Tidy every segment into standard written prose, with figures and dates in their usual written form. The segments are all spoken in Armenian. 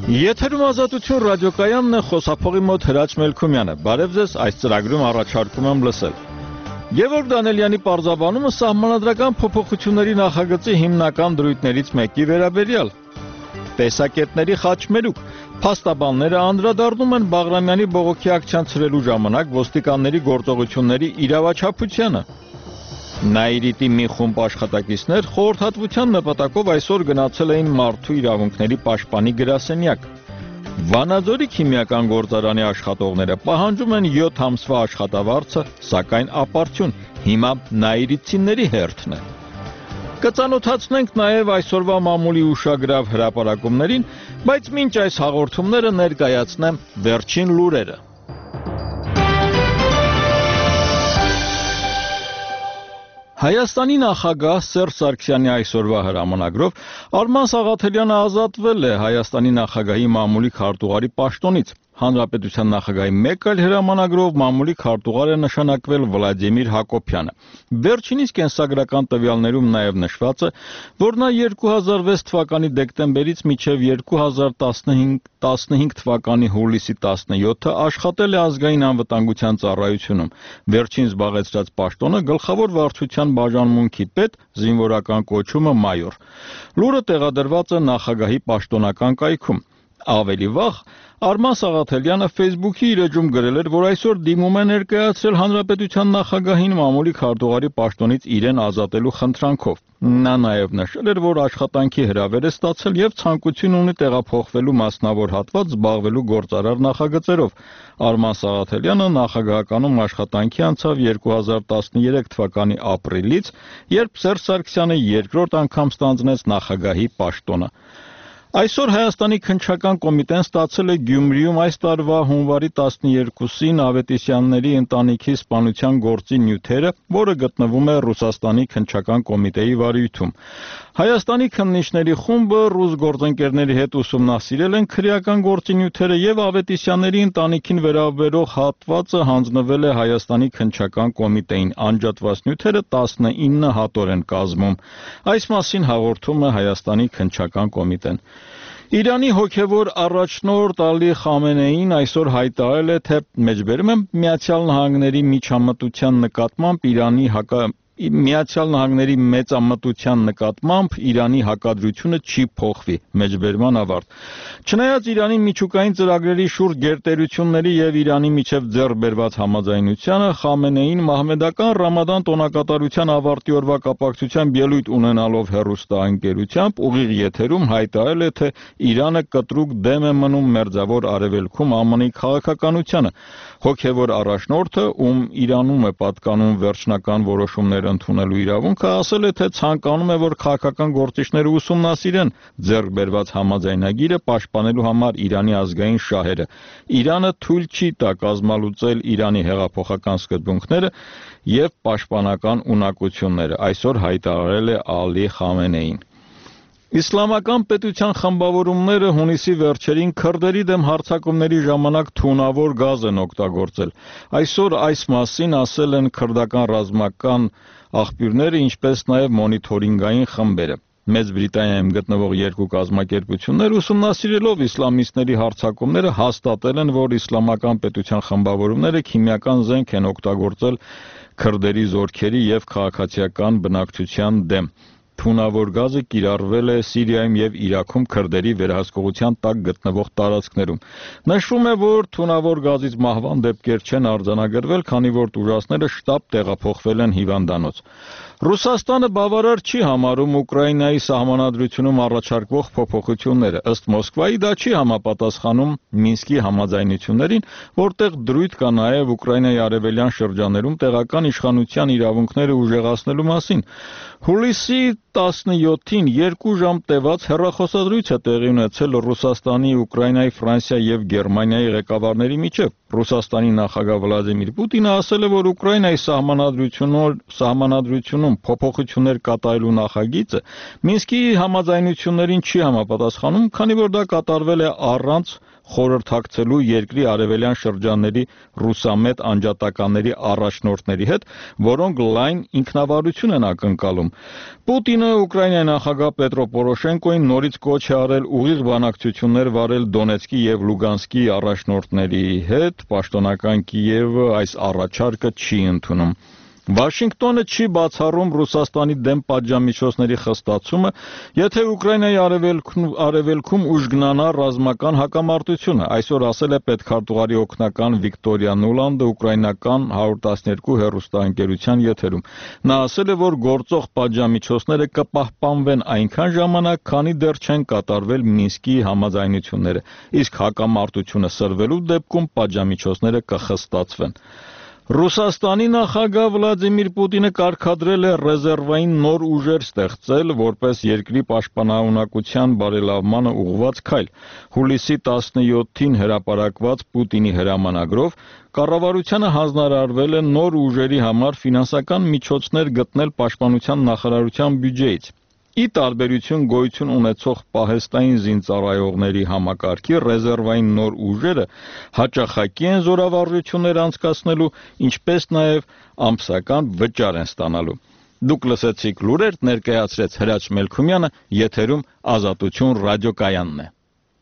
Եթերում ազատություն ռադիոկայանն է, խոսափողի մոտ Հրաչ Մելքումյանը։ Բարև ձեզ, այս ծրագրում առաջարկում եմ լսել։ Գևորգ Դանելյանի պարզաբանումը սահմանադրական փոփոխությունների նախագծի հիմնական դրույթներից մեկի վերաբերյալ։ Տեսակետների խաչմերուկ փաստաբանները անդրադառնում են Բաղրամյանի բողոքի ակցիան ցրելու ժամանակ ոստիկանների գործողությունների իրավաչափությանը։ Նաիրիտի մի խումբ աշխատակիցներ խորհրդատվության նպատակով այսօր գնացել էին մարդու իրավունքների պաշտպանի գրասենյակ։ Վանաձորի քիմիական գործարանի աշխատողները պահանջում են 7 ամսվա աշխատավարձը, սակայն ապարդյուն, հիմա նաիրիտցիների հերթն է։ Կծանոթացնենք նաև այսօրվա մամուլի ուշագրավ հրապարակումներին, բայց մինչ այս հաղորդումները ներկայացնեմ վերջին լուրերը։ Հայաստանի նախագահ Սերժ Սարգսյանի այսօրվա հրամանագրով Արման Սաղաթելյանը ազատվել է Հայաստանի նախագահի մամուլի քարտուղարի պաշտոնից։ Հանրապետության նախագահի մեկ այլ հրամանագրով մամուլի քարտուղար է նշանակվել Վլադիմիր Հակոբյանը։ Վերջինիս կենսագրական տվյալներում նաև նշված է, որ նա 2006 թվականի դեկտեմբերից մինչև 2015 թվականի հուլիսի 17-ը աշխատել է ազգային անվտանգության ծառայությունում։ Վերջին զբաղեցրած պաշտոնը գլխավոր վարչության բաժանմունքի պետ, զինվորական կոչումը մայոր։ Լուրը տեղադրված է նախագահի պաշտոնական կայքում։ Ավելի վաղ Արման Սաղաթելյանը Facebook-ի իր էջում գրել էր, որ այսօր դիմում է ներկայացրել հանրապետության նախագահին մամուլի քարտուղարի պաշտոնից իրեն ազատելու խնդրանքով։ Նա նաև նշել էր, որ աշխատանքի հրավեր է ստացել եւ ցանկություն ունի տեղափոխվելու մասնավոր հատված զբաղվելու գործարար նախագծերով։ Արման Սաղաթելյանը նախագահականում աշխատանքի անցավ 2013 թվականի ապրիլից, երբ Սերժ Սարգսյանը երկրորդ անգամ ստանձնեց նախագահի պաշտոնը։ Այսօր Հայաստանի քննչական կոմիտեն ստացել է Գյումրիում այս տարվա հունվարի 12-ին Ավետիսյանների ընտանիքի սպանության գործի նյութերը, որը գտնվում է Ռուսաստանի քննչական կոմիտեի վարույթում։ Հայաստանի քննիչների խումբը ռուս գործընկերների հետ ուսումնասիրել են քրեական գործի նյութերը եւ Ավետիսյանների ընտանիքին վերաբերող հատվածը հանձնվել է Հայաստանի քննչական կոմիտեին։ Անջատված նյութերը 19 հատոր են կազմում։ Այս մասին հաղորդում է Հայաստանի քննչական կոմիտեն։ Իրանի հոգևոր առաջնորդ Ալի Խամենեին այսօր հայտարարել է, թե մեջբերում եմ Միացյալ Նահանգների միջամտության նկատմամբ Միացյալ Նահանգների մեծամտության նկատմամբ Իրանի հակադրությունը չի փոխվի։ Մեջբերման ավարտ։ Չնայած Իրանի միջուկային ծրագրերի շուրջ գերտերությունների եւ Իրանի միջև ձեռք բերված համաձայնությանը, Խամենեին մահմեդական Ռամադան տոնակատարության ավարտի օրվա կապակցությամբ ելույթ ունենալով հեռուստաընկերությամբ ուղիղ եթերում հայտարարել է, թե Իրանը կտրուկ դեմ է մնում Մերձավոր Արևելքում ԱՄՆ-ի քաղաքականությանը։ Հոգևոր առաջնորդը, ում Իրանում է պատկանում վերջնական որոշումներ ընդունելու իրավունքը, ասել է, թե ցանկանում է, որ քաղաքական գործիչները ուսումնասիրեն ձեռք բերված համաձայնագիրը պաշտպանելու համար Իրանի ազգային շահերը։ Իրանը թույլ չի տա կազմալուծել Իրանի հեղափոխական սկզբունքները եւ պաշտպանական ունակությունները, այսօր հայտարարել է Ալի Խամենեին։ Իսլամական պետության խմբավորումները հունիսի վերջերին քրդերի դեմ հարձակումների ժամանակ թունավոր գազ են օգտագործել։ Այսօր այս մասին ասել են քրդական ռազմական աղբյուրները, ինչպես նաև մոնիթորինգային խմբերը։ Մեծ Բրիտանիայում գտնվող երկու կազմակերպություններ ուսումնասիրելով իսլամիստների հարձակումները հաստատել են, որ իսլամական պետության խմբավորումները քիմիական զենք են օգտագործել քրդերի զորքերի եւ քաղաքացիական բնակչության դեմ։ Թունավոր գազը կիրառվել է Սիրիայում եւ Իրաքում քրդերի վերահսկողության տակ գտնվող տարածքներում։ Նշվում է, որ թունավոր գազից մահվան դեպքեր չեն արձանագրվել, քանի որ տուժածները շտապ տեղափոխվել են հիվանդանոց։ Ռուսաստանը բավարար չի համարում Ուկրաինայի սահմանադրությունում առաջարկվող փոփոխությունները։ Ըստ Մոսկվայի դա չի համապատասխանում Մինսկի համաձայնություններին, որտեղ դրույթ կա նաև Ուկրաինայի արևելյան շրջաներում տեղական իշխանության իրավունքները ուժեղացնելու մասին։ Հուլիսի 17-ին 2 ժամ տևած հեռախոսազրույց է տեղի ունեցել Ռուսաստանի, Ուկրաինայի, Ֆրանսիայի եւ Գերմանիայի ղեկավարների միջև։ Ռուսաստանի նախագահ Վլադիմիր Պուտինը ասել է, որ Ուկրաինայի սահմանադրությունում փոփոխություններ կատարելու նախագիծը Մինսկի համաձայնություններին չի համապատասխանում, քանի որ դա կատարվել է առանց խորհրդակցելու երկրի արևելյան շրջանների ռուսամետ անջատականների առաջնորդների հետ, որոնք լայն ինքնավարություն են ակնկալում։ Պուտինը Ուկրաինայի նախագահ Պետրո Պորոշենկոին նորից կոչ է արել ուղիղ բանակցություններ վարել Դոնեցկի եւ Լուգանսկի առաջնորդների հետ, պաշտոնական Կիևը այս առաջարկը չի ընդունում։ Վաշինգտոնը չի բացառում Ռուսաստանի դեմ պատժամիջոցների խստացումը, եթե Ուկրաինայի արևելքում ուժգնանա ռազմական հակամարտությունը, այսօր ասել է պետքարտուղարի օգնական Վիկտորիա Նուլանդը ուկրաինական 112 հեռուստաընկերության եթերում։ Նա ասել է, որ գործող պատժամիջոցները կպահպանվեն այնքան ժամանակ, քանի դեռ չեն կատարվել Մինսկի համաձայնությունները, իսկ հակամարտությունը սրվելու դեպքում պատժամիջոցները կխստացվեն։ Ռուսաստանի նախագահ Վլադիմիր Պուտինը կարգադրել է ռեզերվային նոր ուժեր ստեղծել, որպես երկրի պաշտպանունակության բարելավմանը ուղղված քայլ։ Հուլիսի 17-ին հրապարակված Պուտինի հրամանագրով կառավարությանը հանձնարարվել է նոր ուժերի համար ֆինանսական միջոցներ գտնել պաշտպանության նախարարության բյուջեից։ Ի տարբերություն գոյություն ունեցող պահեստային զինծառայողների համակարգի ռեզերվային նոր ուժերը հաճախակի են զորավարժություններ անցկացնելու, ինչպես նաև ամսական վճար են ստանալու։ Դուք լսեցիք լուրեր, ներկայացրեց Հրաչ Մելքումյանը, եթերում Ազատություն ռադիոկայանն է։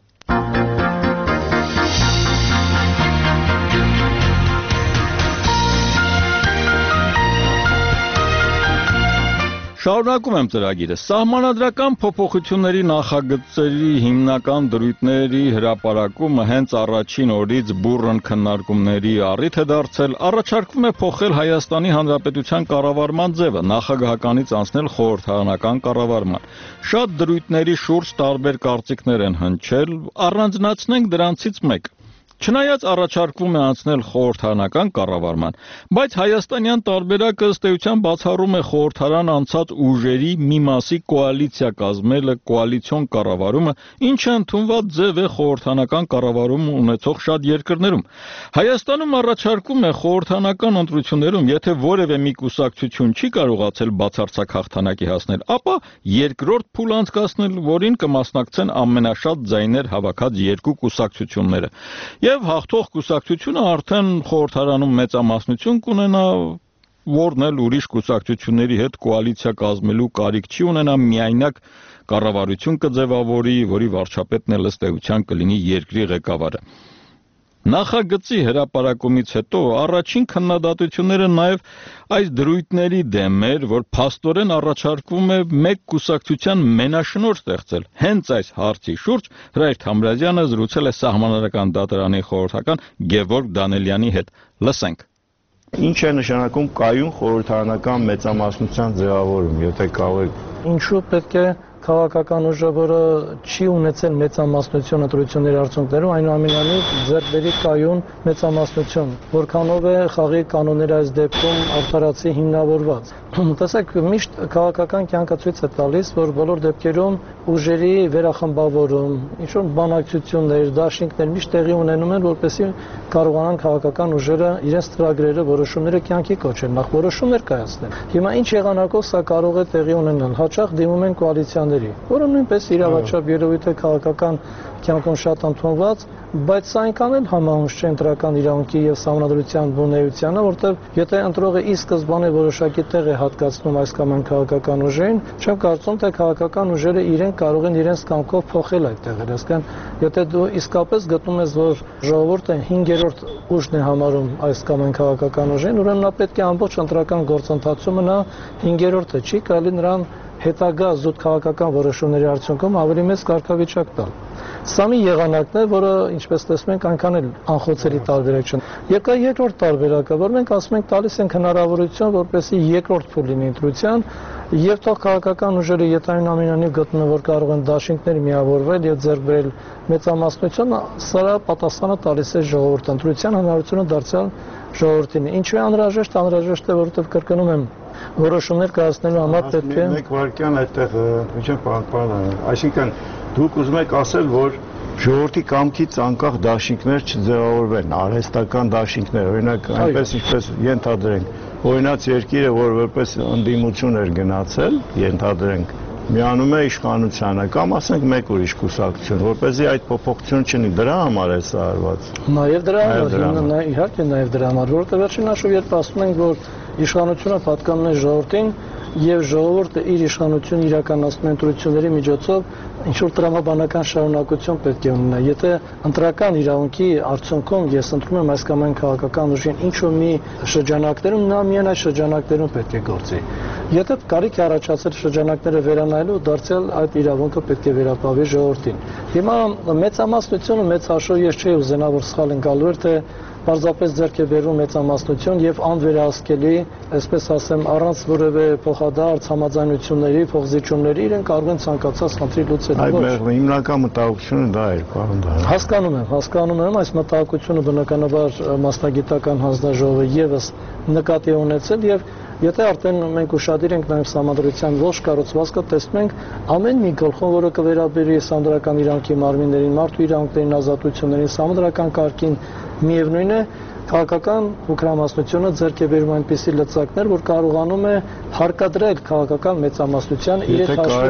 Շարունակում եմ ծրագիրը։ Սահմանադրական փոփոխությունների նախագծերի հիմնական դրույթների հրապարակումը հենց առաջին օրից բուռն քննարկումների առիթ է դարձել։ Առաջարկվում է փոխել Հայաստանի Հանրապետության կառավարման ձևը, նախագահականից անցնել խորհրդարանական կառավարման։ Շատ դրույթների շուրջ տարբեր կարծիքներ են հնչել, առանձնացնենք դրանցից մեկ։ Չնայած առաջարկվում է անցնել խորհրդարանական կառավարման, բայց հայաստանյան տարբերակը ըստ էության բացառում է խորհրդարան անցած ուժերի մի մասի կոալիցիա կազմելը, կոալիցիոն կառավարումը, ինչը ընդունված ձև է խորհրդարանական կառավարում ունեցող շատ երկրներում։ Հայաստանում առաջարկում է խորհրդարանական ընտրություններում, եթե որևէ մի կուսակցություն չի կարողացել բացարձակ հաղթանակի հասնել, ապա երկրորդ փուլ անցկացնել, որին կմասնակցեն ամենաշատ ձայներ հավաքած երկու կուսակցությունները։ Եվ հաղթող կուսակցությունը արդեն խորհրդարանում մեծամասնություն կունենա, որն էլ ուրիշ կուսակցությունների հետ կոալիցիա կազմելու կարիք չի ունենա, միայնակ կառավարություն կձևավորի, որի վարչապետն էլ ըստ էության կլինի երկրի ղեկավարը։ Նախագծի հրապարակումից հետո առաջին քննադատությունները նաև այս դրույթների դեմ էր, որ փաստորեն առաջարկվում է մեկ կուսակցության մենաշնորհ ստեղծել։ Հենց այս հարցի շուրջ Հրայր Թամրազյանը զրուցել է Սահմանադրական դատարանի խորհրդական Գևորգ Դանելյանի հետ։ Լսենք։ Ինչ է նշանակում կայուն խորհրդարանական մեծամասնության ձևավորում, եթե կարող եք։ Ինչու պետք է քաղաքական ուժը, որը չի ունեցել մեծամասնություն ընտրությունների արդյունքներում, այնուամենայնիվ ձեռք բերի կայուն մեծամասնություն, որքանով է խաղի կանոնները այս դեպքում արդարացի հիմնավորված։ Տեսեք, միշտ քաղաքական կյանքը ցույց է տալիս, որ բոլոր դեպքերում ուժերի վերախմբավորում, ինչ-որ բանակցություններ, դաշինքներ միշտ տեղի ունենում են, որպեսզի կարողանան քաղաքական ուժերը իրենց ծրագրերը, որոշումները կյանքի կոչել, նախ որոշումներ կայացնել։ Հիմա ինչ եղանակով սա կարող է տեղի ունենալ։ Հաճախ դիմում են կոալիցիաների, որը նույնպես իրավաչափ երևույթ է քաղաքական կյանքում շատ ընդունված, բայց սա այնքան էլ համահունչ չէ ընտրական իրավունքի եւ սահմանադրության բունեությանը, որտեղ եթե ընտրողը ի սկզբանե որոշակի տեղ է հատկացնում այս կամ այն քաղաքական ուժերին, չեմ կարծում, թե քաղաքական ուժերը իրենք կարող են իրենց կամքով փոխել այդ տեղերը։ Այսինքն, եթե դու իսկապես գտնում ես, որ ժողովուրդը 5-րդ ուժն է համարում այս կամ այն քաղաքական ուժին, ուրեմն նա պետք է ամբողջ ընտրական գործընթացում նա 5-րդը չի, կարելի նրան հետագա զուտ քաղաքական որոշումների արդյունքում ավելի մեծ կարգավիճակ տալ։ Սա մի եղանակն է, որը, ինչպես տեսնում ենք, այնքան էլ անխոցելի տարբերակ չէ։ Եկա երկրորդ տարբերակը, որ մենք ասում ենք տալիս ենք հնարավորություն, որպեսզի երկրորդ փուլ լինի ընտրության, եւ թող քաղաքական ուժերը յետային ամենանիվ գտնում, որ կարող են դաշինքներ միավորվել եւ ձեռք բերել մեծամասնություն, սրա պատասխանը տալիս է ժողովուրդ ընտրության հնարավորությունը դարձյալ ժողովրդին։ Ինչու է անհրաժեշտ, է, որովհետեւ կրկնում եմ, որոշումներ կայացնելու համար պետք է մեկ վարքյան այդտեղ ինչը պարան, այսինքն դուք ուզում եք ասել, որ ժողովրդի կամքից անկախ դաշինքներ չձևավորվեն, արհեստական դաշինքներ, օրինակ այնպես ինչպես ենթադրենք, օրինաց երկիրը, որ որպես ընդդիմություն էր գնացել, ենթադրենք, միանում է իշխանությանը կամ ասենք մեկ ուրիշ կուսակցություն, որպեսզի այդ փոփոխություն չունի, դրա համար է սա արված։ Նաև դրա համար, իհարկե նաև դրա համար, որովհետև վերջին հաշվով երբ ասում ենք, որ իշխանությունը պատկանում է ժողովրդին եւ ժողովուրդը իր իշխանությունը իրականացնում ընտրությունների միջոցով ինչ որ տրամաբանական շարունակություն պետք է ունենա։ Եթե ընտրական իրավունքի արդյունքում ես ընտրում եմ այս կամ այն քաղաքական ուժին ինչ որ մի շրջանակներում, նա միայն այս շրջանակներում պետք է գործի։ Եթե կարիք է առաջացել շրջանակները վերանայելու, դարձյալ այդ իրավունքը պետք է վերապահվի ժողովրդին։ Հիմա մեծամասնությունը մեծ հաշվով ես չէի ուզենա որ սխալ ընկալու էր, թե պարզապես ձեռք է բերվում մեծամասնություն եւ անվերահսկելի, այսպես ասեմ, առանց որևէ փոխադարձ համաձայնությունների, փոխզիջումների իրեն կարող են ցանկացած խնդրի լուծել։ Այդ հիմնական մտահոգությունը դա էր, պարոն Դարյան։ Հասկանում եմ, այս մտահոգությունը բնականաբար մասնագիտական հանձնաժողովը եւս նկատի ունեցել եւ եթե արդեն մենք ուշադիր ենք նաև համադրության ողջ կառուցվածքը, տեսնում ենք ամեն մի գլխում, որը կվերաբերի սահմանադրական իրավունքի մարմիններին, մարդու իրավունքներին, ազատություններին, սահմանադրական կարգին, միևնույն է, քաղաքական ուկրամասնությունը ձեռք է բերում այնպիսի լծակներ, որ կարողանում է հարկադրել քաղաքական մեծամասնության իր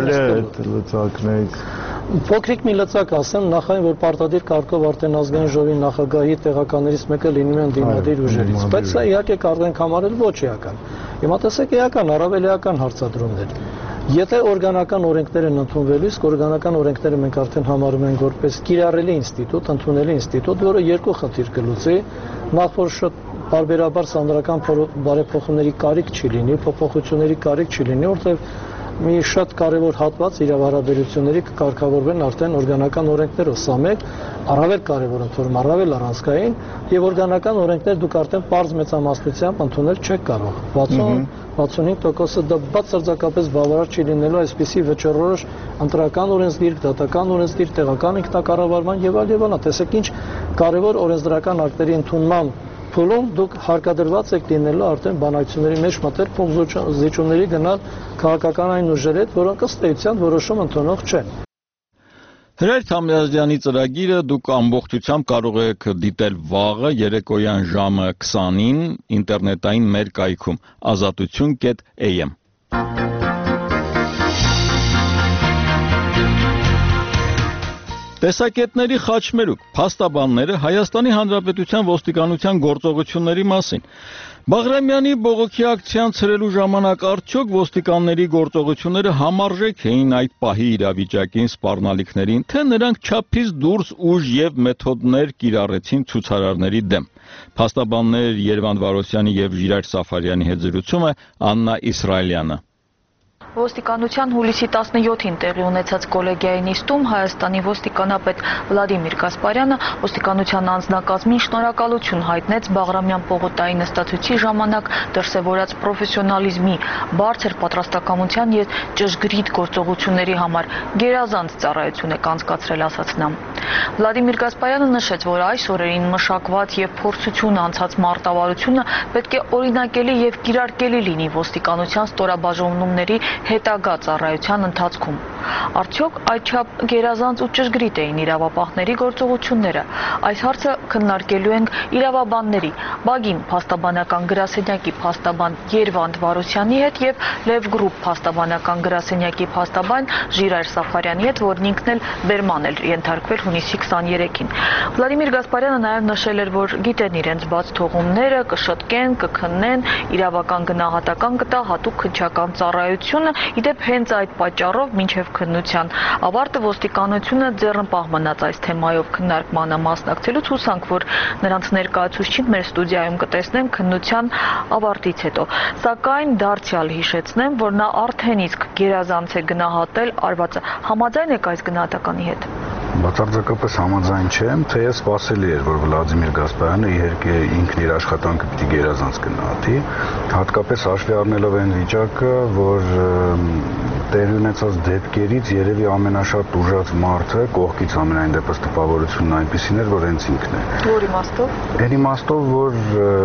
լծակներից փոքրիկ մի լծակ ասեմ, նախային որ պարտադիր կարգով արդեն ազգային ժողովի նախագահի տեղականներից մեկը լինում է ընդդիմադիր ուժերից, բայց սա իհարկե կարող ենք համարել ոչ էական։ Հիմա տեսեք էական, առավել էական հարցադրումներ։ Եթե օրգանական օրենքներ են ընդունվելու, իսկ օրգանական օրենքները մենք արդեն համարում ենք որպես կիրառելի ինստիտուտ, ընդունելի ինստիտուտ, որը երկու խնդիր կլուծի, նախ որ շատ բարբերաբար սահմանադրական բարեփոխումների կարիք չի լինի, փոփոխությունների կարիք չի լինի, որտեղ մի շատ կարևոր հատված իրավահարաբերությունների կկարգավորվեն արդեն օրգանական օրենքներով, սա մեկ, առավել կարևոր ընդորում, առավել առանցքային եւ օրգանական օրենքներ դուք արդեն պարզ մեծամասնությամբ ընդունել չեք կարող։ 60-65%-ը դա բացարձակապես բավարար չի լինելու այսպիսի վճռորոշ ընտրական օրենսգիր, դատական օրենսգիր, տեղական ինքնակառավարման եւ այլ, տեսեք ինչ կարևոր օրենսդրական ակտերի ընդունման փուլում դուք հարկադրված եք լինելու արդեն բանակցությունների մեջ մտել փոխզիջումների գնալ քաղաքական այն ուժերի հետ, որոնք ըստ էության որոշում ընդունող չեն։ Հրայր Թամրազյանի ծրագիրը դուք ամբողջությամբ կարող եք դիտել վաղը երեկոյան ժամը 20-ին ինտերնետային մեր կայքում azatutun.am Տեսակետների խաչմերուկ, փաստաբանները Հայաստանի Հանրապետության ոստիկանության գործողությունների մասին։ Բաղրամյանի բողոքի ակցիան ցրելու ժամանակ արդյոք ոստիկանների գործողությունները համարժեք էին այդ պահի իրավիճակին սպառնալիքներին, թե նրանք չափից դուրս ուժ եւ մեթոդներ կիրառեցին ցուցարարների դեմ։ Փաստաբաններ Երվանդ Վարոսյանի եւ Ժիրայր Սաֆարյանի հետ զրույցումը Աննա Իսրայելյանը։ Ոստիկանության հուլիսի 17-ին տեղի ունեցած կոլեգիայի նիստում Հայաստանի ոստիկանապետ Վլադիմիր Գասպարյանը ոստիկանության անձնակազմին շնորհակալություն հայտնեց Բաղրամյան պողոտայի նստացույցի ժամանակ դրսևորած պրոֆեսիոնալիզմի, բարձր պատրաստակամության եւ ճշգրիտ գործողությունների համար գերազանց ծառայություն է կանցկացրել, ասաց նա։ Վլադիմիր Գասպարյանը նշեց, որ այս օրերին մշակված եւ փորձություն անցած մարտավարությունը պետք է օրինակելի եւ կիրարկելի լինի ոստիկանության ստորաբաժանումների հետագա ծառայության ընթացքում։ Արդյոք այդչափ գերազանց ու ճշգրիտ էին իրավապահների գործողությունները։ Այս հարցը քննարկելու ենք իրավաբանների Բագին փաստաբանական գրասենյակի փաստաբան Երվանդ Վարոսյանի հետ եւ Լև գրուպ փաստաբանական գրասենյակի փաստաբան Ժիրայր Սաֆարյանի հետ, որն ինքն էլ բերման էր ենթարկվել հունիսի 23-ին։ Վլադիմիր Գասպարյանը նաեւ նշել էր, որ գիտեն իրենց բաց թողումները, կշտկեն, կքննեն, իրավական գնահատական կտա հատուկ քննչական ծառայությունը, իդեպ հենց այդ պատճառով մինչև քննության ավարտը ոստիկանությունը ձեռնպահ մնաց այս թեմայով քննարկմանը մասնակցելուց, հուսանք, որ նրանց ներկայացուցիչին մեր ստուդիայում կտեսնեմ քննության ավարտից հետո։ Սակայն դարձյալ հիշեցնեմ, որ նա արդեն իսկ գերազանց է գնահատել արվածը։ Համաձայն եք այս գնահատականի հետ։ Բացարձակապես համաձայն չեմ, թե սպասելի էր, որ Վլադիմիր Գասպարյանը իհարկե ինքն իր աշխատանքը պիտի գերազանց գնահատի, հատկապես հաշվի առնելով այն վիճակը, որ տեղի ունեցած դեպքերից երևի ամենաշատ ուժած մարդը կողքից ամենայն դեպս տպավորությունն այնպիսին էր, որ հենց ինքն է։ Որ իմաստով։ Այն իմաստով, որ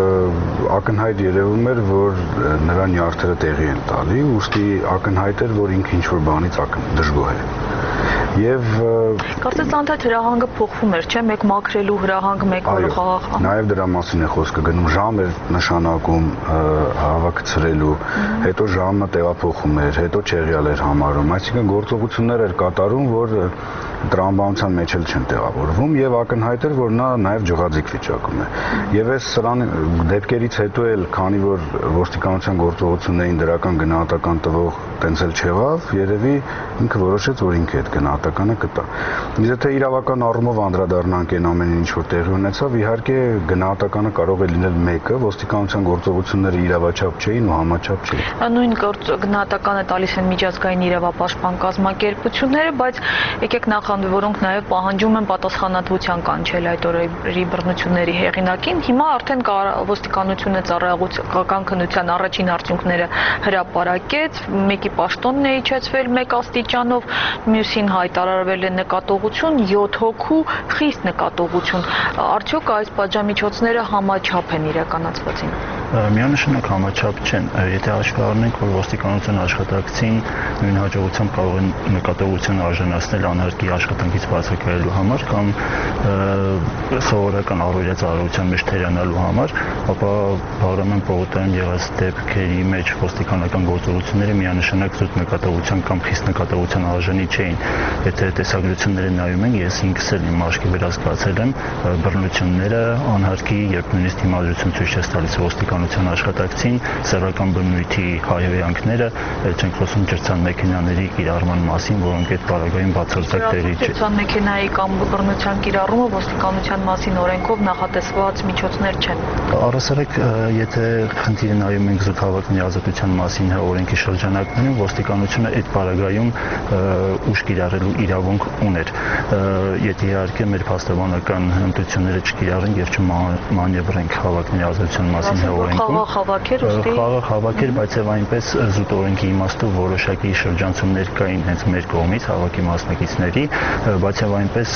ակնհայտ երևում էր, որ նրա նյարդերը տեղի են տալի, ուստի ակնհայտ էր, որ ինքը ինչ-որ բանից դժգոհ է։ Եվ Կարծես անթադ հրահանգը փոխվում էր, չէ՞, մեկ մաքրելու հրահանգ, մեկ որ խաղաղ։ Նաև դրա մասին է խոսքը գնում, ժամ էր նշանակում հավաքցրելու, հետո ժամը տեղափոխում էր, հետո չեղյալ էր համարում, այսինքն գործողություններ էր կատարում, որ տրամաբանության մեջ էլ չեն տեղավորվում եւ ակնհայտ էր, որ նա նաեւ ջղաձիգ վիճակում է։ Եվ այս սրան դեպքերից հետո էլ, քանի որ ոստիկանության գործողություններին դրական գնահատական տվող տենց էլ չեղավ, երևի ինքը որոշեց, որ ինքը այդ գնահատականը կտա։ Իսկ եթե իրավական առումով անդրադառնանք այն ամենին, ինչ որ տեղի ունեցավ, իհարկե գնահատականը կարող է լինել մեկը, ոստիկանության գործողությունները իրավաչափ չէին ու համաչափ չէին։ Նույն գնահատականը տալիս են միջազգային իրավապաշտպան կազմակերպությունները, բայց եկեք որոնք նաև պահանջում են պատասխանատվության կանչել այդ օրերի բռնությունների հեղինակին։ Հիմա արդեն ոստիկանությունը ծառայողական քննության առաջին արդյունքները հրապարակեց, մեկի պաշտոնն է իջեցվել 1 աստիճանով, մյուսին հայտարարվել է նկատողություն, 7 հոգու խիստ նկատողություն։ Արդյոք այս պատժամիջոցները համաչափ են իրականացվածին։ Միանշանակ համաչափ չեն, եթե հաշվի առնենք, որ ոստիկանության աշխատակցին նույն հաջողությամբ կարող են նկատողություն արժանացնել անհարկի աշխատանքից բացակայելու համար կամ սովորական առօրյա ծառայության մեջ թերանալու համար, ապա Բաղրամյան պողոտայում եղած դեպքերի մեջ ոստիկանական գործողությունները միանշանակ զուտ նկատողության կամ խիստ նկատողության արժանի չէին։ Եթե տեսագրությունները նայում ենք, ես ինքս էլ իմ աչքի վրա զգացել եմ բռնությունները անհարկի, երբ նույնիսկ դիմադրություն ցույց չես տալիս ոստիկանության աշխատակցին, սեռական բնույթի հայհոյանքները, չենք խոսում ջրցան մեքենաների կիրառման մասին, որոնք այդ պարագայում բացարձակ տեղի չէ։ Ջրցան մեքենայի կամ բռնության կիրառումը ոստիկանության մասին օրենքով նախատեսված միջոցներ չեն։ Առասարակ, եթե խնդիրը նայում ենք զուտ հավաքների ազատության մասին օրենքի շրջանակներում, ոստիկանությունը այդ պարագայում ուժ կիրառելու իրավունք ուներ։ Եթե իհարկե մեր փաստաբանական հմտությունները չկիրառենք եւ չմանևրենք հավաքների ազատության մասին օրենքում, խաղաղ հավաքեր, բայց եւ այնպես զուտ օրենքի իմաստով որոշակի շրջանցումներ կային հենց մեր կողմից հավաքի մասնակիցների, բայց եւ այնպես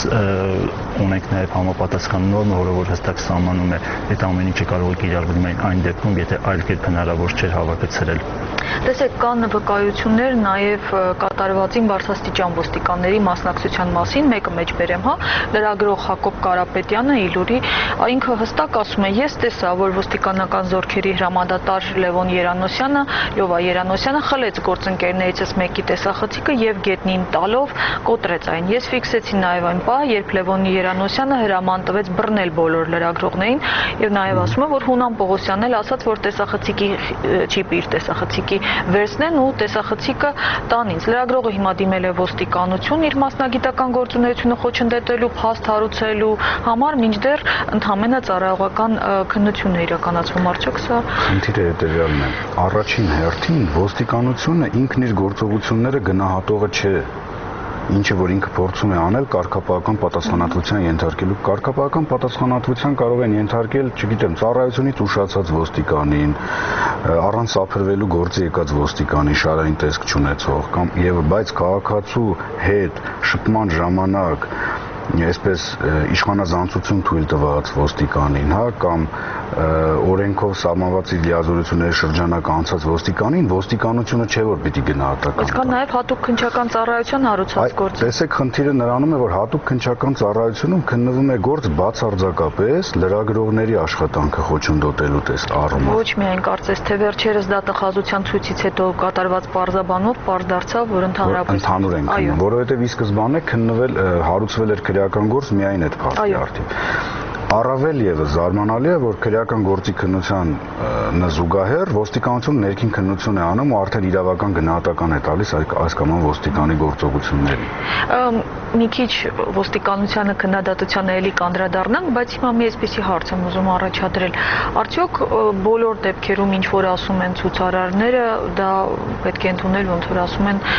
ունենք նաեւ համապատասխան նորմ, որը որ հստակ սահմանում է այդ ամեն ինչը կարող է կիրառվել միայն այն դեպքում, եթե այլ կերպ հնարավոր չէր հավաքեցրել։ Տեսեք, կան վկայություններ նաև կատարվածին բարձրաստիճան ոստիկանների մասնակցության մասին, մեկը մեջբերեմ, լրագրող Հակոբ Կարապետյանը Իլուրի, ինքը հստակ ասում է, ես տեսա, որ ոստիկանական զորքերի հրամանատար Լևոն Երանոսյանը, Լյովա Երանոսյանը խլեց գործընկերներիցս մեկի տեսախցիկը եւ գետնին տալով կոտրեց այն։ Ես ֆիքսեցի նաև այն պահ, երբ Լևոն Երանոսյանը հրաման տվեց բռնել բոլոր լրագրողներին եւ նաև ասում է, որ Հունան Պողոսյանն էլ ասաց, որ տեսախցիկի չիպը իր տեսախցիկի վերցնեն ու տեսախցիկը տան ինձ։ Լրագրողը հիմա դիմել է ոստիկանություն իր մասնագիտական գործունեությունը խոչընդոտելու, փաստ հարուցելու համար, մինչդեռ ընդհանրապես ծառայողական քննություն է իրականացվում, արդյոք սա։ Խնդիրը հետևյալն է։ Առաջին հերթին ոստիկանությունը ինքն իր գործողությունները գնահատողը չէ։ Ինչը որ ինքը փորձում է անել կարգապահական պատասխանատվության ենթարկելու, կարգապահական պատասխանատվության կարող են ենթարկել, չգիտեմ, ծառայությունից ուշացած ոստիկանին, առանց սափրվելու գործի եկած ոստիկանին, շարային տեսք չունեցող կամ բայց քաղաքացու հետ շփման ժամանակ այսպես իշխանազանցություն թույլ տված ոստիկանին, կամ օրենքով սահմանված իր լիազորությունների շրջանակը անցած ոստիկանին, ոստիկանությունը չէ որ պիտի գնահատական։ Բայց կան նաև հատուկ քննչական ծառայության հարուցած գործ։ Տեսեք, խնդիրը նրանում է, որ հատուկ քննչական ծառայությունում քննվում է գործ բացարձակապես լրագրողների աշխատանքը խոչընդոտելու առումով։ Ոչ միայն կարծես թե վերջերս դատախազության ցույցից հետո կատարված պարզաբանով պարզ դարձավ, որ ընդհանուր են քննում, որովհետև ի սկզբանե քննվել հարուցվել էր քրեական գործ միայն այդ փաստի արդիվ։ Առավել եւս զարմանալի է, որ քրեական գործի քննության զուգահեռ ոստիկանությունը ներքին քննություն է անում ու արդեն իրավական գնահատական է տալիս այս կամ այն ոստիկանի գործողություններին։ Մի քիչ ոստիկանությանը քննադատությանը էլի կանդրադառնանք, բայց հիմա մի այսպիսի հարց եմ ուզում առաջադրել։ Արդյոք բոլոր դեպքերում ինչ որ ասում են ցուցարարները, դա պետք է ընդունել, ոնց որ ասում են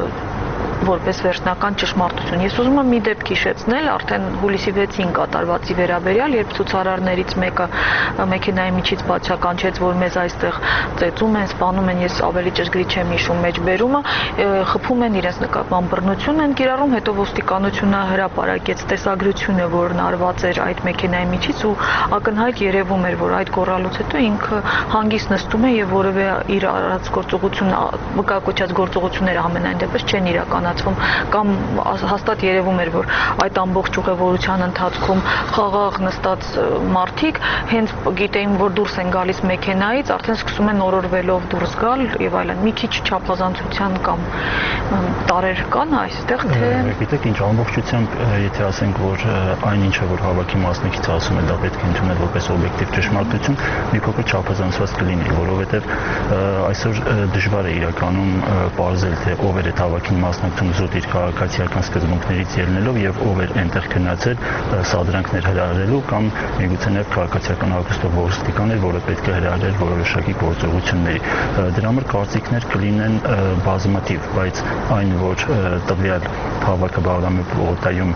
որպես վերջնական ճշմարտություն։ Ես ուզում եմ մի դեպք հիշեցնել, արդեն հուլիսի 6-ին կատարվածի վերաբերյալ, երբ ցուցարարներից մեկը մեքենայի միջից բացականչեց, որ մեզ այստեղ ծեծում են, սպանում են, ես ավելի ճշգրիտ չեմ հիշում մեջբերումը, խփում են իրենց նկատմամբ բռնություն են կիրառում, հետո ոստիկանությունը հրապարակեց տեսագրությունը, որն արված էր այդ մեքենայի միջից ու ակնհայտ երևում էր, որ այդ գոռալուց հետո ինքը հանգիստ նստում է եւ որևէ իր արած գործողություն, վկայակոչած գործողությունները ամենայն դեպս չեն իրականացվում գնացվում կամ հաստատ երևում էր, որ այդ ամբողջ ուղևորության ընթացքում խաղաղ նստած մարդիկ հենց գիտեին, որ դուրս են գալիս մեքենայից, արդեն սկսում են օրորվելով դուրս գալ եւ այլն։ Մի քիչ չափազանցության կամ տարեր կան այստեղ, թե գիտեք ինչ, ամբողջությամբ եթե ասենք, որ այն ինչը որ հավաքի մասնակից ասում է, դա պետք է ընդունել որպես օբյեկտիվ ճշմարտություն, մի փոքր չափազանցված կլինի, որովհետեւ այսօր դժվար է իրականում պարզել, թե ով էր այդ հավաքին մասնակցում զուտ իր քաղաքացիական սկզբունքներից ելնելով եւ ով էր այնտեղ գնացել սադրանքներ հրահրելու կամ միգուցե նաեւ քաղաքացիական հագուստով ոստիկան էր, որը պետք է հրահրեր որոշակի գործողությունների։ Դրա համար կարծիքներ կլինեն բազմաթիվ, բայց այն, որ տվյալ հավաքը Բաղրամի պողոտայում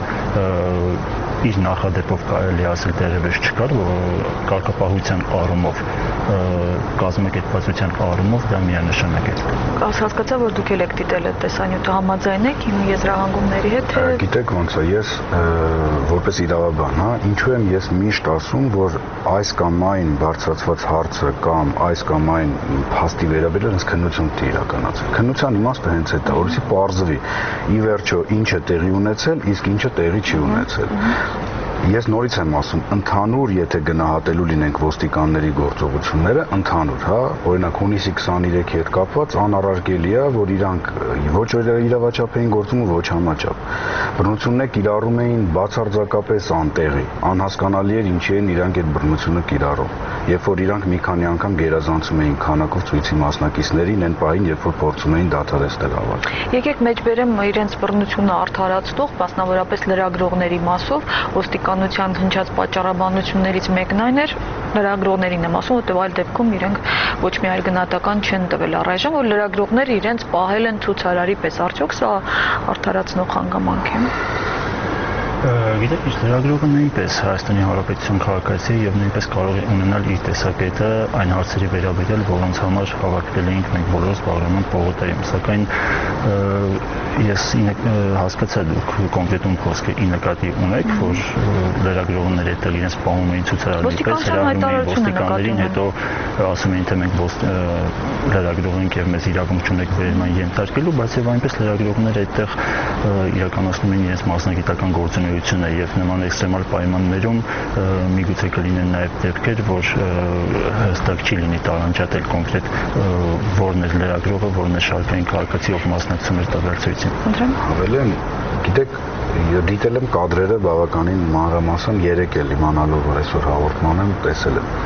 իր նախադեպով կարելի ասել դեռևս չկար, կարգապահության առումով, կազմակերպվածության առումով դա միանշանակ է։ Հասկացա, որ դուք եք դիտել այդ տեսանյութը, համաձայն եք իմ եզրահանգումների հետ, թե գիտեք ոնց է, ես որպես իրավաբան, ինչու եմ ես միշտ ասում, որ այս կամ այն բարձրացված հարցը կամ այս կամ այն փաստի վերաբերյալ հենց քննություն պետք է իրականացվի։ Քննության իմաստը հենց այդ է, որովհետեւ պարզվի ի վերջո ինչը տեղի ունեցել, իսկ ինչը տեղի չի ունեցել։ Ես նորից եմ ասում, ընդհանուր, եթե գնահատելու լինենք ոստիկանների գործողությունները, ընդհանուր, օրինակ հունիսի 23-ի հետ կապված անառարկելի է, որ իրանք ոչ իրավաչափ էին գործում ու ոչ համաչափ։ Բռնությունները կիրառում էին բացարձակապես անտեղի, անհասկանալի էր ինչի են իրանք այդ բռնությունը կիրառում։ Երբ որ իրանք մի քանի անգամ գերազանցում էին քանակով ցույցի մասնակիցներին, այն պահին, երբ որ փորձում էին դադարեցնել հավաքը։ Եկեք մեջբերեմ իրենց բռնությունը արդարացնող, մասնավորապես լրագրողների մասով, ոստիկանության հնչած պատճառաբանություններից մեկն այն էր, լրագրողներին եմ ասում, որտեղ այլ դեպքում իրենք ոչ մի այլ գնահատական չեն տվել առայժմ, որ լրագրողները իրենց պահել են ցուցարարի պես, արդյոք սա արդարացնող հանգամանք է։ Գիտեք, լրագրողը նույնպես Հայաստանի Հանրապետության քաղաքացի է եւ նույնպես կարող է ունենալ իր տեսակետը այն հարցերի վերաբերյալ, որոնց համար հավաքվել էինք մենք բոլորս Բաղրամյան պողոտայում, սակայն ես հասկացա դուք կոնկրետ խոսքը ի նկատի ունեք, որ լրագրողները այդտեղ իրենց պահում էին ցուցարարի պես, հրահրում էին ոստիկաններին, հետո ասում էին, թե մենք լրագրող ենք եւ մեզ իրավունք չունեք վերման ենթարկելու, բայց եւ այնպես լրագրողները այդտեղ իրականացնում են իրենց մասնագիտական գործունեությունը եւ նման էքստրեմալ պայմաններում միգուցե կլինեն նաեւ դեպքեր, որ հստակ չի լինի տարանջատել կոնկրետ որն է լրագրողը, որն է շարքային քաղաքացի, ով մասնակցում էր տվյալ ցույցին։ Հավելեմ, գիտեք, դիտել եմ կադրերը բավականին մանրամասն 3 էլ իմանալով, որ այսօր հաղորդման եմ տեսել եմ։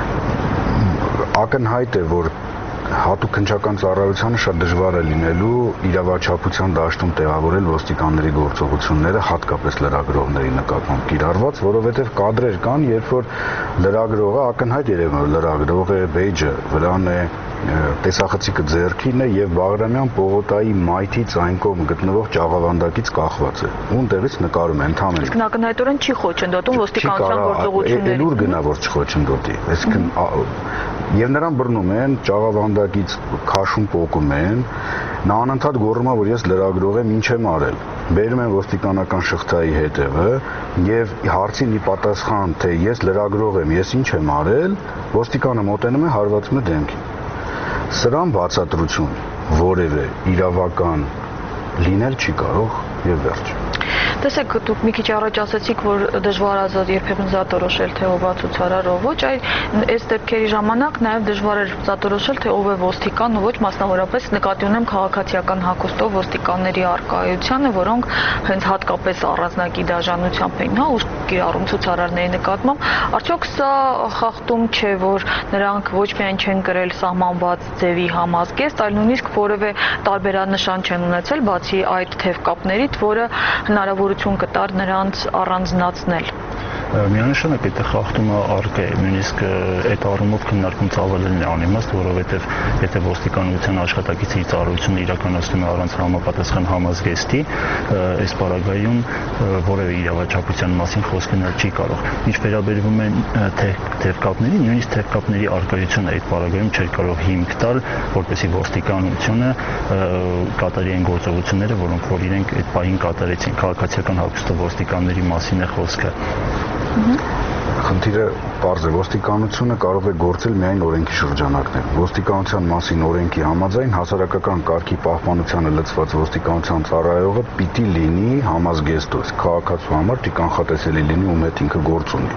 Ակնհայտ է, որ հատուկ հնչական ծառայությանը շատ դժվար է լինելու իրավաչափության դաշտում տեղավորել ոստիկանների գործողությունները, հատկապես լրագրողների նկատմամբ կիրառված, որովհետև կադրեր կան, երբ որ լրագրողը ակնհայտ երևում է, լրագրողը բեյջը վրան է, տեսախցիկը ձեռքին է եւ Բաղրամյան պողոտայի մայթի ցայն կողմ գտնվող ճաղավանդակից կախված է։ Ունդերից նկարում է ընդհանրապես։ Իսկ նակնհայտորեն չի խոչընդոտում ոստիկանության գործողություններին։ Էլուր գնա որ չխոչընդոտի։ Այսինքն եւ նրան բռնում են, ճաղավանդակից քաշում պոկում են, նա անընդհատ գոռում է, որ ես լրագրող եմ, ինչ եմ արել։ Բերում են ոստիկանական շղթայի հետևը եւ հարցին ի պատասխան, թե ես լրագրող եմ, ես ինչ եմ արել, ոստիկանը մոտենում է, հարվածում է դեմքին։ Սրան բացատրություն որևէ իրավական լինել չի կարող եւ վերջ։ Տեսեք, դուք մի քիչ առաջ ասացիք, որ դժվար է երբեմն զատորոշել, թե ով է ցուցարար, ով ոչ, այս դեպքերի ժամանակ նաև դժվար է զատորոշել, թե ով է ոստիկան ու ոչ, մասնավորապես նկատի ունեմ քաղաքացիական հագուստով ոստիկանների առկայությանը, որոնք հենց հատկապես առանձնակի դաժանությամբ էին, ուշ կիրառում ցուցարարների նկատմամբ։ Արդյոք սա խախտում չէ, որ նրանք ոչ միայն չեն կրել սահմանված ձևի համազգեստ, այլ նույնիսկ որևէ տարբերանշան չեն ունեցել, բացի այդ թևկապներից, որը հնարավորություն կտար նրանց առանձնացնել։ Միանշանակ այդ խախտումը առկա է, նույնիսկ այդ առումով քննարկում ծավալելն է անիմաստ, որովհետև եթե ոստիկանության աշխատակիցը իր ծառայությունը իրականացնում է առանց համապատասխան համազգեստի, այս պարագայում որևէ իրավաչափության մասին խոսք գնալ չի կարող։ Ինչ վերաբերվում է թևկապների, նույնիսկ թևկապների առկայությունը այդ պարագայում չէր կարող հիմք տալ, որպեսզի ոստիկանությունը կատարի այն գործողությունները, որոնք որ իրենք այդ պահին կատարեցին, քաղաքացիական հագուստով ոստիկանների մասին է խոսքը։ Խնդիրը պարզ է, ոստիկանությունը կարող է գործել միայն օրենքի շրջանակներում։ Ոստիկանության մասին օրենքի համաձայն հասարակական կարգի պահպանությանը լծված ոստիկանության ծառայողը պիտի լինի համազգեստոց, քաղաքացու համար չի կանխատեսելի լինի ում հետ ինքը գործ ունի։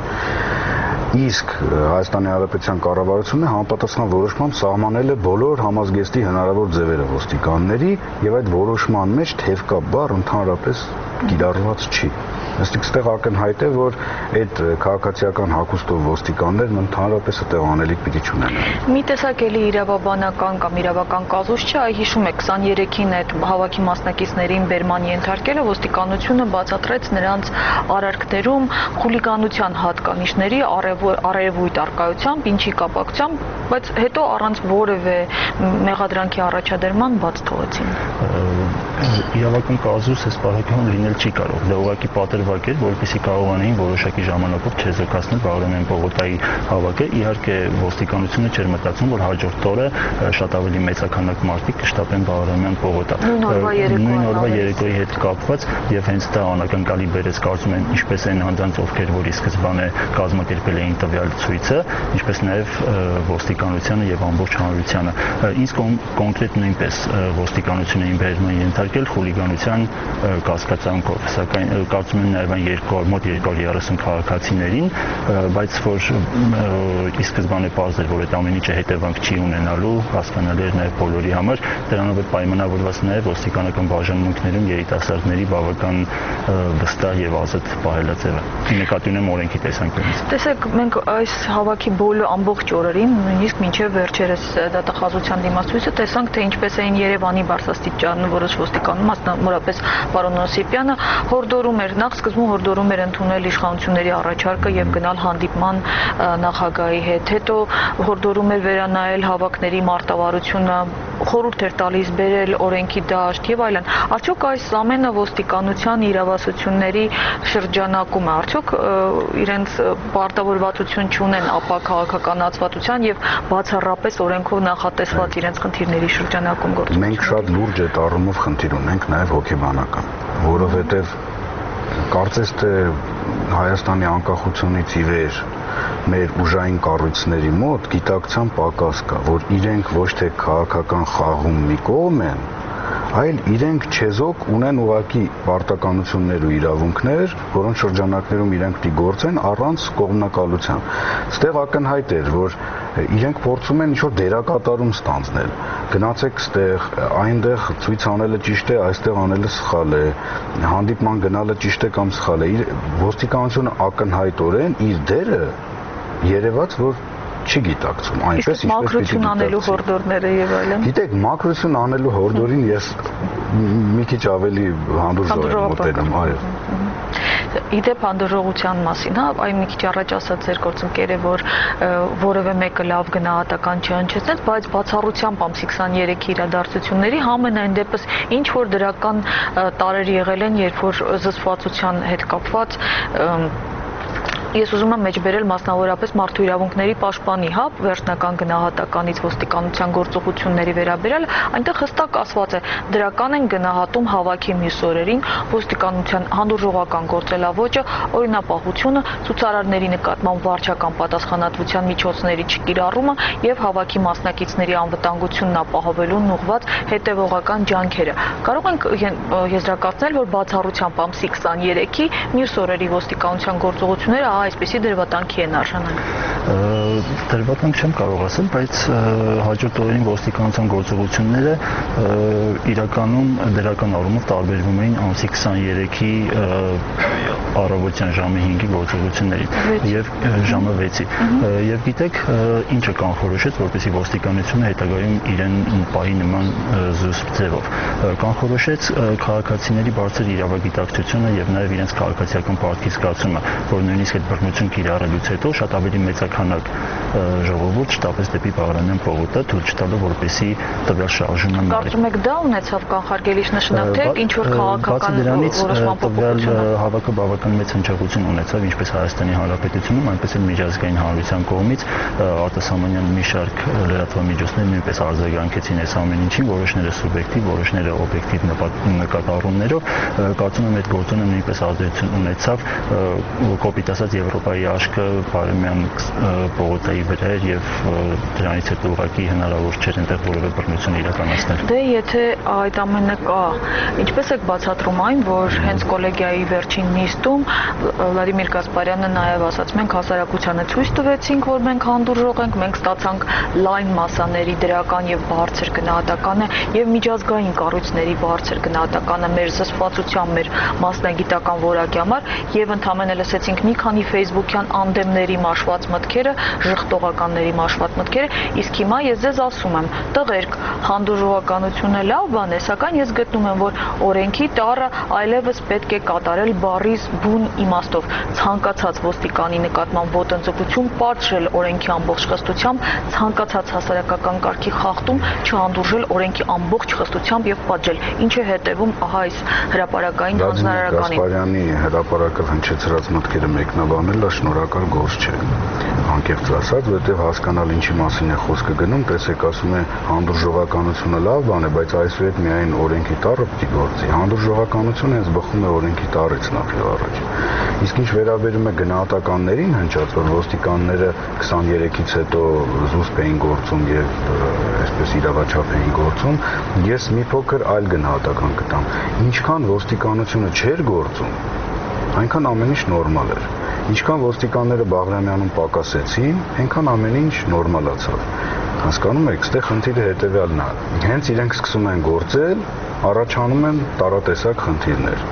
Իսկ Հայաստանի Հանրապետության կառավարությունը համապատասխան որոշմամբ սահմանել է բոլոր համազգեստի հնարավոր ձևերը ոստիկանների եւ այդ որոշման մեջ թևկա բառ ընդհանրապես կիրառված չի։ Ըստ այստեղ ակնհայտ է, որ այդ քաղաքացիական հագուստով ոստիկաններն ընդհանրապես այդտեղ անելիք պիտի չունենան։ Մի տեսակ էլի իրավաբանական կամ իրավական կազուս չէ, հիշում եք 23-ին այդ հավաքի մասնակիցներին բերման ենթարկելը ոստիկանությունը բացատրեց նրանց արարքներում խուլիգանության հատկանիշների արևույթ արկայությամբ, ինչի կապակցությամբ, բայց հետո առանց որևէ մեղադրանքի առաջադրման բաց թողեցին։ Իրավական կազուս այս պարագայում լինել չի կարող։ Դա ուղղակի պատրվակ էր, որպեսզի կարողանային որոշակի ժամանակով չեզոքացնել Բաղրամյան պողոտայի հավաքը։ Իհարկե ոստիկանությունը չէր մտածում, որ հաջորդ օրը շատ ավելի մեծաքանակ մարդիկ կշտապեն Բաղրամյան պողոտա։ Նույն օրվա երեկոյի հետ կապված եւ հենց դա անակնկալի բերեց, կարծում եմ, ինչպես այն անձանց, ովքեր որ ի սկզբանե կազմակերպել էին տվյալ ցույցը, ինչպես նաեւ ոստիկանությանը եւ ամբողջ հանրությանը։ Իսկ կոնկրետ նույնպես ոստիկանությունը բերման ենթարկել խուլիգանության կասկածանքով, սակայն կարծում եմ նաև այն մոտ 230 քաղաքացիներին, բայց որ ի սկզբանե պարզ էր, որ այդ ամեն ինչը հետևանք չի ունենալու, հասկանալի էր նաև բոլորի համար, դրանով է պայմանավորված նաև ոստիկանական բաժանմունքներում երիտասարդների բավական վստահ եւ ազատ պահելաձևը։ Նկատի ունեմ օրենքի տեսանկյունից։ Տեսեք, մենք այս հավաքի ամբողջ օրերին, նույնիսկ մինչև վերջերս դատախազության դիմացույցը տեսանք, թե ինչպես էին Երևանի բարձրաստիճան որոշ ոստիկանում, մասնավորապես պարոն Օսիպյանը հորդորում էր, նախ սկզբում հորդորում էր ընդունել իշխանությունների առաջարկը եւ գնալ հանդիպման նախագահի հետ, հետո հորդորում էր վերանայել հավաքների մարտավարությունը, խորհուրդ էր տալիս բերել օրենքի դաշտ եւ այլն։ Արդյոք այս ամենը ոստիկանության իրավասությունների շրջանակում է, արդյոք իրենց պարտավորվածություն չունեն ապա քաղաքականացվածության եւ բացառապես օրենքով նախատեսված իրենց խնդիրների շրջանակում գործ։ Մենք շատ լուրջ այդ առումով խնդիր ունենք նաեւ հոգեբանական, որովհետեւ կարծես թե Հայաստանի անկախությունից ի վեր մեր ուժային կառույցների մոտ գիտակցության պակաս կա, որ իրենք ոչ թե քաղաքական խաղում մի կողմ են, այլ իրենք չեզոք ունեն ուղղակի պարտականություններ ու իրավունքներ, որոնց շրջանակներում իրենք պիտի գործեն առանց կողմնակալության։ Ստեղ ակնհայտ էր, որ իրենք փորձում են ինչ-որ դերակատարում ստանձնել։ Գնացեք ստեղ, այնտեղ ցույց անելը ճիշտ է, այստեղ անելը սխալ է, հանդիպման գնալը ճիշտ է կամ սխալ է։ Ոստիկանությունը ակնհայտորեն իր դերը երևաց, որ չի գիտակցում այնպես ինչպես պիտի անելու հորդորները եւ այլն։ Գիտեք, մակրություն անելու հորդորին ես մի քիչ ավելի հանդուրժող եմ մոտենում, այո։ Իդեպ հանդուրժողության մասին, այ մի քիչ առաջ ասած ձեր գործընկերը, որ որևէ մեկը լավ գնահատական չհնչեցնեց, բայց բացառությամբ ամսի 23-ի իրադարձությունների համենայն դեպս ինչ որ դրական տարեր եղել են, երբ որ զսպվածության հետ կապված ես ուզում եմ մեջբերել մասնավորապես մարդու իրավունքների պաշտպանի, վերջնական գնահատականից ոստիկանության գործողությունների վերաբերյալ, այնտեղ հստակ ասված է, դրական են գնահատում հավաքի մյուս օրերին ոստիկանության հանդուրժողական գործելավոճը, օրինապահությունը, ցուցարարների նկատմամբ վարչական պատասխանատվության միջոցների չկիրառումը եւ հավաքի մասնակիցների անվտանգությունն ապահովելուն ուղղված հետեւողական ջանքերը։ Կարող ենք եզրակացնել, որ բացառությամբ ամսի 23-ի մյուս օրերի ոստիկանության գործողությունները այսպեսի դրվատանքի են արժանանում։ Դրվատանք չեմ կարող ասել, բայց հաջորդ օրերին ոստիկանության գործողությունները իրականում դրական առումով տարբերվում էին ամսի 23-ի առավոտյան ժամը 5-ի գործողություններին եւ ժամը 6-ի։ Եվ գիտեք, ինչը կանխորոշեց, որպեսզի ոստիկանությունը հետագայում իրեն պահի նման զուսպ ձևով։ Կանխորոշեց քաղաքացիների բարձր իրավագիտակցությունը եւ նաեւ իրենց քաղաքացիական պարտքի զգացումը, որ նույնիսկ այդ բռնություն կիրառելուց հետո շատ ավելի մեծաքանակ ժողովուրդ շտապեց դեպի Բաղրամյան պողոտա, թույլ չտալով որպեսզի տվյալ շարժումը մարի։ Կարծում եք դա ունեցավ կանխարգելիչ նշանակ, թե ինչ որ քաղաքական որոշման փոփոխություն հավաքը բավական մեծ հնչեղություն ունեցավ ինչպես Հայաստանի Հանրապետությունում, այնպես էլ միջազգային հանրության կողմից արտասահմանյան մի շարք լրատվամիջոցներ նույնպես արձագանքեցին այս ամեն ինչին, որոշները սուբյեկտիվ, որոշները օբյեկտիվ նկատառումներով։ Կարծում եմ այդ գործոնը նույնպես ազդեցություն ունեցավ կոպիտ ասած Եվրոպայի աշկը Բարեմյան պողոտայի վրա էր եւ դրանից հետո ուղղակի հնարավոր չէր այնտեղ որևէ բռնություն իրականացնել։ Դե եթե այդ ամենը կա, ինչպես եք բացատրում այն, որ հենց կոլեգիայի վերջին նիստում Վլադիմիր Գասպարյանը նաեւ ասաց, մենք հասարակությանը ցույց տվեցինք, որ մենք հանդուրժող ենք, մենք ստացանք լայն մասաների դրական եւ բարձր գնահատականը եւ միջազգային կառույցների բարձր գնահատականը մեր զսպվածության, մեր մասնագիտական որակի համար եւ ընդհանրապես լսեցինք մի քանի Facebook-յան անդեմների մաշված մտքերը, ժխտողականների մաշված մտքերը, իսկ հիմա ես ձեզ ասում եմ, տղերք, հանդուրժողականությունը լավ բան է, սակայն ես գտնում եմ, որ օրենքի տառը այլևս պետք է կատարել բառից բուն իմաստով, ցանկացած ոստիկանի նկատմամբ ոտնձգություն պատժել օրենքի ամբողջ խստությամբ, ցանկացած հասարակական կարգի խախտում չհանդուրժել օրենքի ամբողջ խստությամբ եւ պատժել, ինչը հետեւում ահա այս հրապարակային հանձնարարականին։ Գասպարյանի հրապարակը հնչեցրած մտքերը մեկնաբանելը շնորհակալ գործ չէ։ Անկեղծ ասած, որտեղ հասկանալ ինչի մասին է խոսքը գնում, տեսեք, ասում է հանդուրժողականությունը լավ բան է, բայց այսուհետ միայն օրենքի տառը պիտի գործի։ Հանդուրժողականությունը հենց բխում է օրենքի տառից նախ եւ առաջ։ Իսկ ինչ վերաբերում է գնահատականներին հնչած, որ ոստիկանները 23-ից հետո զուսպ էին գործում եւ այսպես իրավաչափ էին գործում, ես մի փոքր այլ գնահատական կտամ։ Ինչքան ոստիկանությունը չէր գործում, այնքան ամեն ինչ նորմալ էր։ Ինչքան ոստիկանները Բաղրամյանում պակասեցին, այնքան ամեն ինչ նորմալացավ։ Հասկանում եք, այստեղ խնդիրը հետեւյալն է։ Հենց իրենք սկսում են գործել, առաջանում են տարատեսակ խնդիրներ։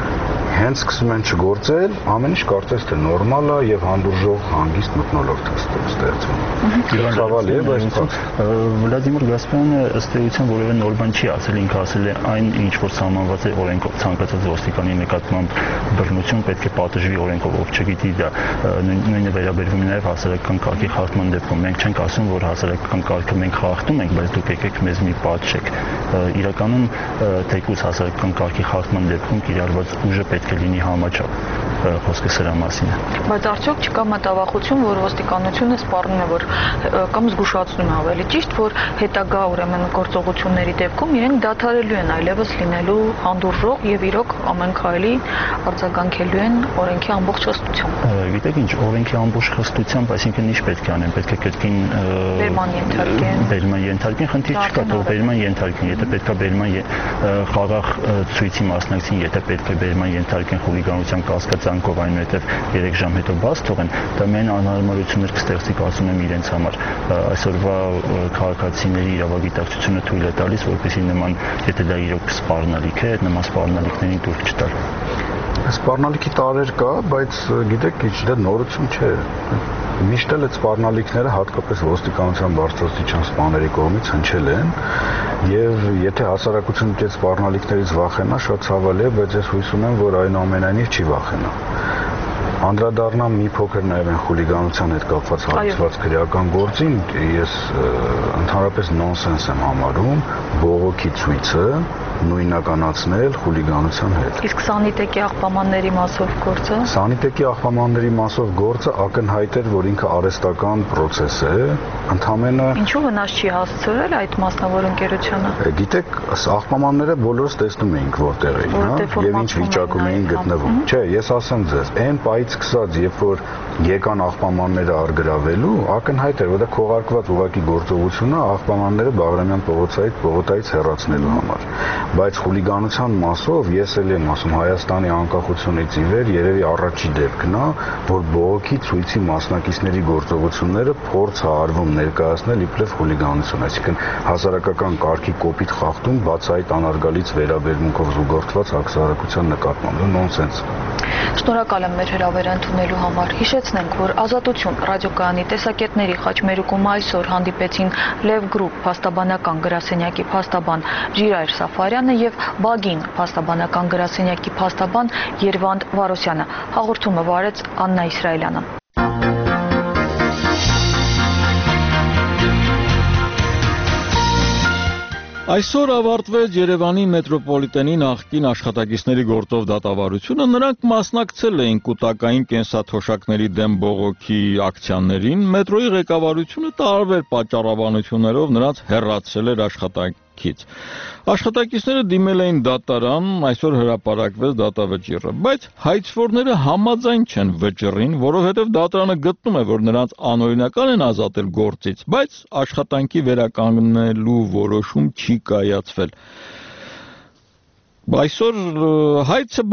Հենց սկսում են չգործել, ամեն ինչ կարծես թե նորմալ է եւ հանդուրժող հանգիստ մթնոլորտ է ստեղծվում։ Ցավալի է, բայց Վլադիմիր Գասպարյանը ըստ էության որևէ նոր բան չի ասել, ինքը ասել է այն, ինչ որ սահմանված է օրենքով, ցանկացած ոստիկանի նկատմամբ բռնություն պետք է պատժվի օրենքով, ով չգիտի դա նույնը վերաբերվում է նաեւ հասարակական կարգի խախտման դեպքում։ Մենք չենք ասում, որ հասարակական կարգը մենք խախտում ենք, բայց դուք եկեք մեզ մի պատժեք։ Իրականում թեկուզ հասարակական կարգի խախտման դեպքում կիրառված ուժը պետք է լինի համաչափ, խոսքը սրա մասին է։ Բայց արդյոք չկա մտավախություն, որ ոստիկանությունը սպառնում է, որ կամ զգուշացնում է ավելի ճիշտ, որ հետագա ուրեմն գործողությունների դեպքում իրենք դադարելու են այլևս լինելու հանդուրժող եւ իրոք ամեն քայլի արձագանքելու են օրենքի ամբողջ խստությամբ։ Գիտեք ինչ, օրենքի ամբողջ խստությամբ, այսինքն ինչ պետք է անեն, պետք է կրկին բերման ենթարկեն, խնդիր չկա, թող բերման ենթարկեն, եթե պետքա բերման խաղաղ ցույցի մասնակցին, եթե պետք է բերման ենթարկեն խուլիգանության կասկածանքով, այնուհետև 3 ժամ հետո բաց թողեն, դա միայն անհարմարություններ կստեղծի, կարծում եմ, իրենց համար։ Այսօրվա քաղաքացիների իրավագիտակցությունը թույլ է տալիս, որպեսզի նման, եթե դա իրոք սպառնալիք է, նման սպառնալիքներին դուր չտալ։ Սպառնալիքի տարեր կա, բայց գիտեք, դա նորություն չէ։ Միշտ էլ այդ սպառնալիքները հատկապես ոստիկանության բարձրաստիճան սպաների կողմից հնչել են, եւ եթե հասարակությունը այդ սպառնալիքներից վախենա, շատ ցավալի է, բայց ես հույս ունեմ, որ այնուամենայնիվ չի վախենա։ Անդրադառնամ մի փոքր նաև այն խուլիգանության հետ կապված հարցված քրեական գործին, ես ընդհանրապես նոնսենս եմ համարում բողոքի ցույցը նույնականացնել խուլիգանության հետ։ Իսկ սանիտեկի աղբամանների մասով գործը։ Սանիտեկի աղբամանների մասով գործը ակնհայտ էր, որ ինքը արհեստական process է, ընդհանրապես Ինչու վնաս չի հասցրել այդ մասնավոր ընկերությունը։ Գիտեք, աղբամանները բոլորս տեսնում էինք որտեղ էին, հա, եւ ինչ վիճակում էին գտնվում։ Չէ, ես ասեմ ձեզ, այն պայից սկսած, երբ որ եկան աղբամանները արգրավելու, ակնհայտ էր, որ դա քողարկված ուղղակի գործողություն է աղբամանները Բաղրամյան պողոտայից հեռացնելու համար։ Բայց խուլիգանության մասով ես էլ եմ ասում, Հայաստանի անկախությունից ի վեր երևի առաջի դեպքն է, որ բողոքի ցույցի մասնակիցների գործողությունները փորձ է արվում ներկայացնել իբրև խուլիգանություն, այսինքն հասարակական կարգի կոպիտ խախտում բացահայտ անարգալից վերաբերմունքով զուգորդված հասարակության նկատմամբ, նոնսենս։ Շնորհակալ եմ մեր հրավերը ընդունելու համար։ Հիշեցնենք, որ Ազատություն ռադիոկայանի տեսակետների խաչմերուկում այսօր հանդիպեցին Լև Գրուպ փաստաբանական գրասենյակի փաստաբան Ժիրայր Սաֆարյանը եւ Բագին փաստաբանական գրասենյակի փաստաբան Երվանդ Վարոսյանը։ Հաղորդումը վարեց Աննա Իսրայելյանը։ Այսօր ավարտվեց Երևանի մետրոպոլիտենի նախկին աշխատակիցների գործով դատավարությունը, նրանք մասնակցել էին կուտակային կենսաթոշակների դեմ բողոքի ակցիաներին, մետրոյի ղեկավարությունը տարբեր պատճառաբանություններով նրանց հեռացրել էր աշխատանքից։ քիչ։ Աշխատակիցները դիմել էին դատարան, այսօր հրապարակվեց դատավճիռը, բայց հայցվորները համաձայն չեն վճռին, որովհետև դատարանը գտնում է, որ նրանց անօրինական են ազատել գործից, բայց աշխատանքի վերականգնելու որոշում չի կայացվել։ Այսօր հայցը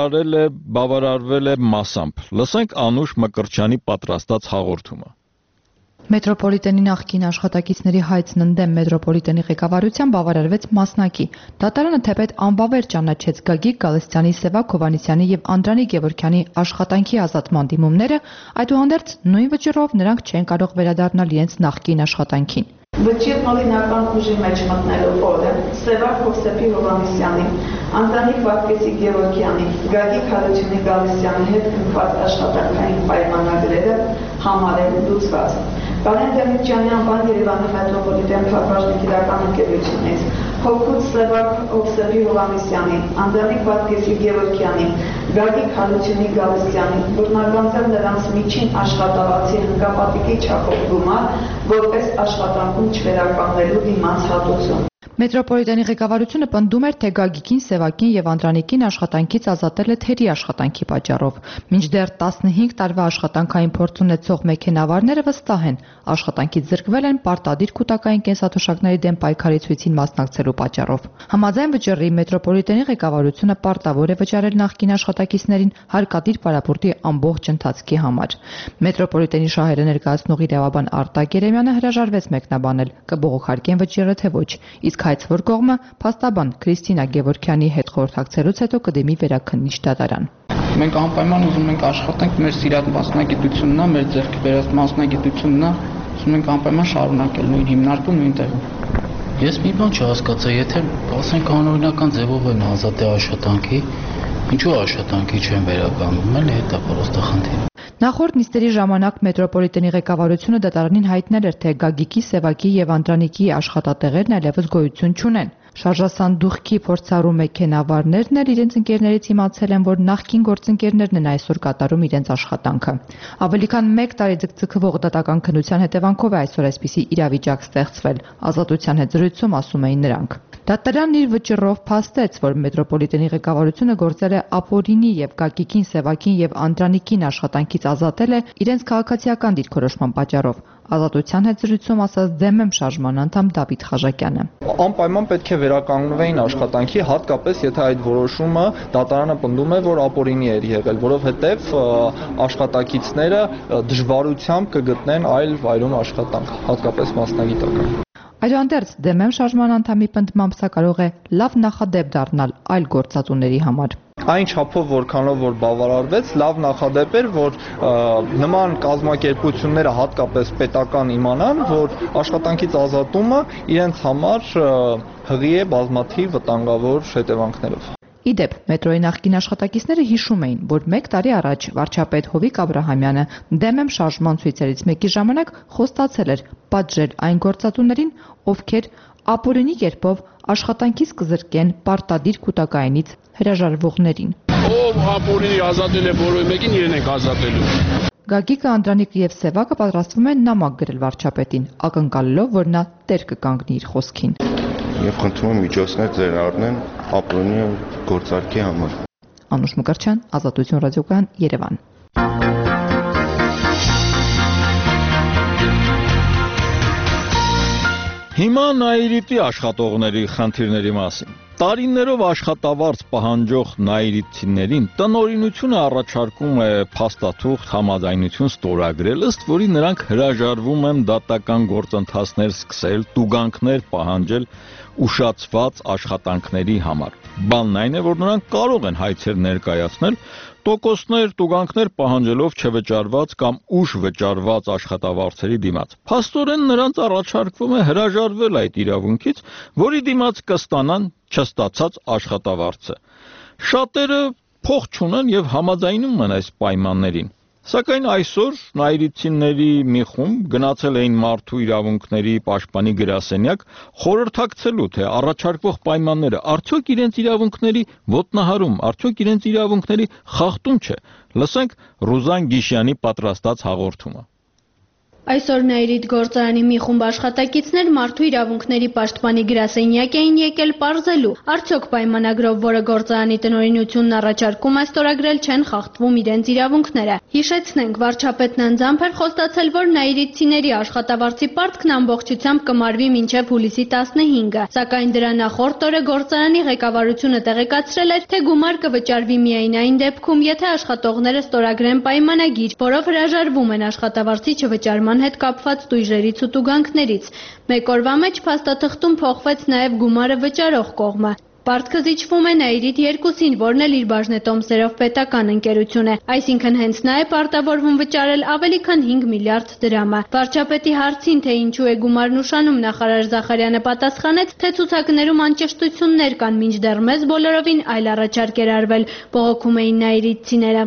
բավարարվել է մասամբ։ Լսենք Անուշ Մկրտչյանի պատրաստած հաղորդումը։ Մետրոպոլիտենի նախկին աշխատակիցների հայցն ընդդեմ մետրոպոլիտենի ղեկավարության բավարարվեց մասնակի։ Դատարանը թեպետ անվավեր ճանաչեց Գագիկ Գալստյանի, Սևակ Հովհաննիսյանի եւ Անդրանիկ Գևորգյանի աշխատանքի ազատման դիմումները, այդուհանդերձ նույն վճռով նրանք չեն կարող վերադառնալ իրենց նախկին աշխատանքին։ Վճիռն օրինական ուժի մեջ մտնելով օրը Սևակ Հովսեփի Հովհաննիսյանի, Անդրանիկ Վարդգեսի Գևորգյանի, Գագիկ Հարությունի Գալստյանի հետ կնքված աշխատանքային պայմանագրերը համարել լուծված։ Վարեն Դեմիրճյանի անվան Երևանի մետրոպոլիտեն փակbaşlık իրական ընկերությունից Հովքուց Սևակ Հովսեփի Հովհաննիսյանի, Անդրանիկ Վարդգեսի Գևորգյանի, Գագիկ Հարությունի Գալստյանի բռնականձել նրանց միջին աշխատավարձի հնգապատիկի չափով գումար, որպես աշխատանքում չվերականգնելու դիմաց հատուցում։ Մետրոպոլիտենի ղեկավարությունը պնդում էր, թե Գագիկին, Սևակին եւ Անդրանիկին աշխատանքից ազատել է թերի աշխատանքի պատճառով։ Մինչդեռ 15 տարվա աշխատանքային փորձ ունեցող մեքենավարները վստահ են, աշխատանքից զրկվել են պարտադիր կൂട്ടակային կենսաթոշակների դեմ պայքարի ցույցին մասնակցելու պատճառով։ Համաձայն վճռի մետրոպոլիտենի ղեկավարությունը պարտավոր է վճարել նախկին աշխատակիցներին հարկադիր պարապորտի ամբողջ ընթացքի համար։ Մետրոպոլիտենի շահերը ներկայացնող իրավաբան Արտակ Երեմյանը հրաժարվեց մեկնաբանել, կբողոքարկեն վճիռը թե ոչ, իսկ հայցվոր կողմը փաստաբան Քրիստինա Գևորգյանի հետ խորհրդակցելուց հետո կդիմի վերաքննիչ դատարան։ Մենք անպայման ուզում ենք աշխատենք, մեր սիրած մասնագիտությունն է, մեր ձեռքի բերած մասնագիտությունն է, ուզում ենք անպայման շարունակել նույն հիմնարկում, նույն տեղում։ Ես մի բան չհասկացա, եթե ասենք անօրինական ձևով են ազատել աշխատանքի, ինչու աշխատանքի չեն վերականգնում, էլի դա պարոստա խնդիր։ Նախորդ նիստերի ժամանակ մետրոպոլիտենի ղեկավարությունը դատարանին հայտնել էր, թե Գագիկի, Սևակի եւ Անդրանիկի աշխատատեղերն այլևս գոյություն չունեն։ Շարժասանդուղքի փորձառու մեքենավարներն էլ իրենց ընկերներից իմացել են, որ նախկին գործընկերներն են այսօր կատարում իրենց աշխատանքը։ Ավելի քան 1 տարի ձգձգվող դատական քննության հետևանքով է այսօր այսպիսի իրավիճակ ստեղծվել։ Ազատության հետ զրույցում ասում էին նրանք։ Դատարանն իր վճռով փաստեց, որ մետրոպոլիտենի ղեկավարությունը գործել է ապօրինի եւ Գագիկին, Սևակին եւ Անդրանիկին աշխատանքից ազատել է իրենց քաղաքացիական դիրքորոշման պատճառով։ Ազատության հետ զրույցում ասաց ԴՄ շարժման անդամ Դավիթ Խաչակյանը։ Անպայման պետք է վերականգնվեին աշխատանքի, հատկապես եթե այդ որոշումը դատարանը պնդում է, որ ապօրինի էր եղել, որովհետև աշխատակիցները դժվարությամբ կգտնեն այլ վայրում աշխատանք, հատկապես մասնագիտական։ Այդուհանդերձ ԴՄ շարժման անդամի պնդմամբ սա կարող է լավ նախադեպ դառնալ այլ գործածուների համար։ Այն չափով որքանով որ բավարարվեց, լավ նախադեպ էր, որ նման կազմակերպությունները հատկապես պետական իմանան, որ աշխատանքից ազատումը իրենց համար հղի է բազմաթիվ վտանգավոր հետևանքներով։ Իդեպ, մետրոյի նախկին աշխատակիցները հիշում էին, որ 1 տարի առաջ վարչապետ Հովիկ Աբրահամյանը ԴՄ շարժման ցույցերից մեկի ժամանակ խոստացել էր պատժել այն գործատուներին, ովքեր ապօրինի կերպով աշխատանքից կզրկեն պարտադիր կൂട്ടակայինից հրաժարվողներին։ Ով ապօրինի ազատել է որևէ մեկին, իրեն ենք ազատելու։ Գագիկը, Անդրանիկը եւ Սևակը պատրաստվում են նամակ գրել վարչապետին, ակնկալելով, որ նա տեր կկանգնի իր խոսքին։ Եվ խնդրում եմ միջոցներ ձեր առնեն ապօրինի գործարքի համար։ Անուշ Մկրտչյան, Ազատություն ռադիոկայան, Երևան։ Հիմա Նաիրիտի աշխատողների խնդիրների մասին։ Տարիներով աշխատավարձ պահանջող նաիրիտցիներին տնօրինությունը առաջարկում է փաստաթուղթ համաձայնություն ստորագրել, ըստ որի նրանք հրաժարվում են դատական գործընթացներ սկսել, տուգանքներ պահանջել ուշացված աշխատանքների համար։ Բանն այն է, որ նրանք կարող են հայցեր ներկայացնել, տոկոսներ, տուգանքներ պահանջելով չվճարված կամ ուշ վճարված աշխատավարձերի դիմաց։ Փաստորեն նրանց առաջարկվում է հրաժարվել այդ իրավունքից, որի դիմաց կստանան չստացած աշխատավարձը։ Շատերը փող չունեն եւ համաձայնում են այս պայմաններին։ Սակայն այսօր նաիրիտցիների մի խումբ գնացել էին մարդու իրավունքների պաշտպանի գրասենյակ խորհրդակցելու, թե առաջարկվող պայմանները արդյոք իրենց իրավունքների ոտնահարում, արդյոք իրենց իրավունքների խախտում չէ։ Լսենք Ռուզան Գիշյանի պատրաստած հաղորդումը։ Այսօր Նաիրիդ գործարանի մի խումբ աշխատակիցներ մարդու իրավունքների պաշտպանի գրասենյակ էին եկել պարզելու, արդյոք պայմանագրով, որը գործարանի տնօրինությունն առաջարկում է ստորագրել, չեն խախտվում իրենց իրավունքները։ Հիշեցնենք, վարչապետն անձամբ էր խոստացել, որ նաիրիդցիների աշխատավարձի պարտքն ամբողջությամբ կմարվի մինչև հուլիսի 15-ը, սակայն դրա նախորդ օրը գործարանի ղեկավարությունը տեղեկացրել էր, թե գումար կվճարվի միայն այն դեպքում, եթե աշխատողները ստորագրեն պայմանագիր, որով հրաժարվում են աշխատավարձի չվճարման հետ կապված տույժերից ու տուգանքներից։ Մեկ օրվա մեջ փաստաթղթում փոխվեց նաև գումարը վճարող կողմը։ Պարտքը զիջվում է Նաիրիդ 2-ին, որն էլ իր բաժնետոմսերով պետական ընկերություն է, այսինքն հենց նա է պարտավորվում վճարել ավելի քան 5 միլիարդ դրամը։ Վարչապետի հարցին, թե ինչու է գումարն ուշանում, նախարար Զախարյանը պատասխանեց, թե ցուցակներում անճշտություններ կան, մինչդեռ մեզ բոլորովին այլ առաջարկ էր արվել, բողոքում էին նաիրիդցիները։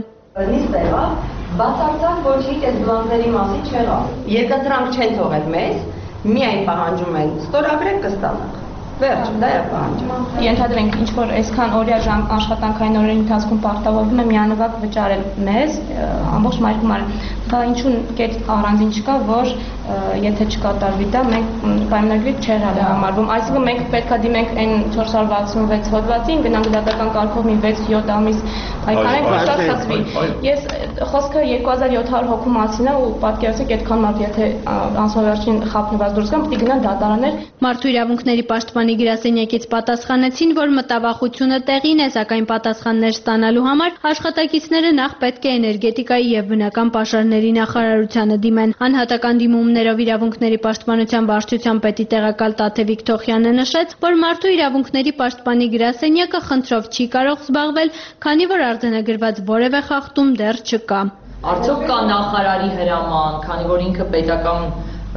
Բացարձակ ոչինչ այս բլանքների մասին չեղավ։ Եթե դրանք չեն թողել մեզ, միայն պահանջում են ստորագրեք կստանանք։ Վերջ, դա է պահանջում։ Ենթադրենք, ինչ որ այսքան օրյա ժամ աշխատանքային օրերի ընթացքում պարտավորվում է միանվագ վճարել մեզ ամբողջ մայրգումարը։ Դա ինչու կետ առանձին չկա, որ եթե չկատարվի դա, մենք պայմանագրի չեղալ է համարվում։ Այսինքն մենք պետք է դիմենք այն 466 հոդվածին, գնանք դատական կարգով մի 6-7 ամիս պայքարենք, որ դա ստացվի։ Ես խոսքը 2700 հոգու մասին է ու պատկերացրեք այդքան մարդ եթե անսովորական խափնված դուրս գան, պետք է գնան դատարաններ։ Մարդու իրավունքների պաշտպանի գրասենյակից պատասխանեցին, որ մտավախությունը տեղին է, սակայն պատասխաններ ստանալու համար աշխատակիցները նախ պետք է էներգետիկայի եւ բնական պաշարների նախարարությանը դիմեն։ Անհատական դիմումներով իրավունքների պաշտպանության վարչության պետի տեղակալ Տաթևիկ Թոխյանը նշեց, որ մարդու իրավունքների պաշտպանի գրասենյակը խնդրով չի կարող զբաղվել, քանի որ արձանագրված որևէ խախտում դեռ չկա։ Արդյոք կա նախարարի հրաման, քանի որ ինքը պետական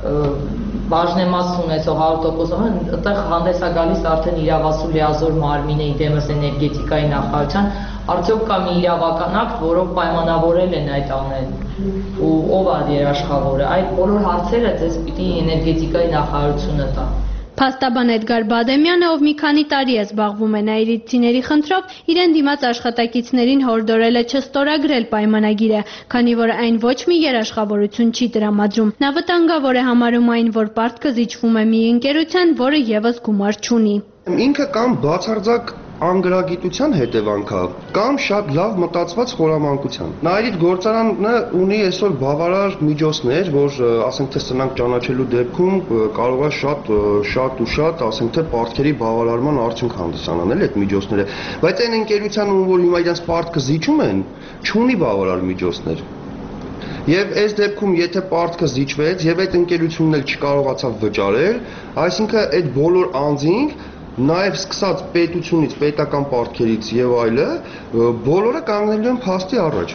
բաժնեմաս ունեցող 100%, այդտեղ հանդես է գալիս արդեն իրավասու լիազոր մարմինի դեմս էներգետիկայի նախարարության, արդյոք կա մի իրավական ակտ, որով պայմանավորել են այդ անել ու ով է երաշխավորը, այդ բոլոր հարցերը ձեզ պիտի էներգետիկայի նախարարությունը տա։ Փաստաբան Էդգար Բադեմյանը, ով մի քանի տարի է զբաղվում է նաիրիդցիների խնդրով, իրեն դիմաց աշխատակիցներին հորդորել է չստորագրել պայմանագիրը, քանի որ այն ոչ մի երաշխավորություն չի տրամադրում։ Նա վտանգավոր է համարում այն, որ պարտքը զիջվում է մի ընկերության, որը եւս գումար չունի։ Ինքը կամ բացարձակ անգրագիտության հետևանք է, կամ շատ լավ մտածված խորամանկության։ Նաիրիդ գործարանը ունի այսօր բավարար միջոցներ, որ ասենք թե սնանք ճանաչելու դեպքում կարող է շատ, ասենք թե պարտքերի բավարարման արդյունք հանդիսանան այդ միջոցները, բայց այն ընկերությանը, որ հիմա իրենց պարտքը զիջում են, չունի բավարար միջոցներ։ Եվ այս դեպքում եթե պարտքը զիջվեց եւ այդ ընկերությունն էլ չկարողացավ վճարել, այսինքն այդ բոլոր անձինք նաև սկսած պետությունից, պետական պարտքերից եւ այլը, բոլորը կանգնելու են փաստի առաջ։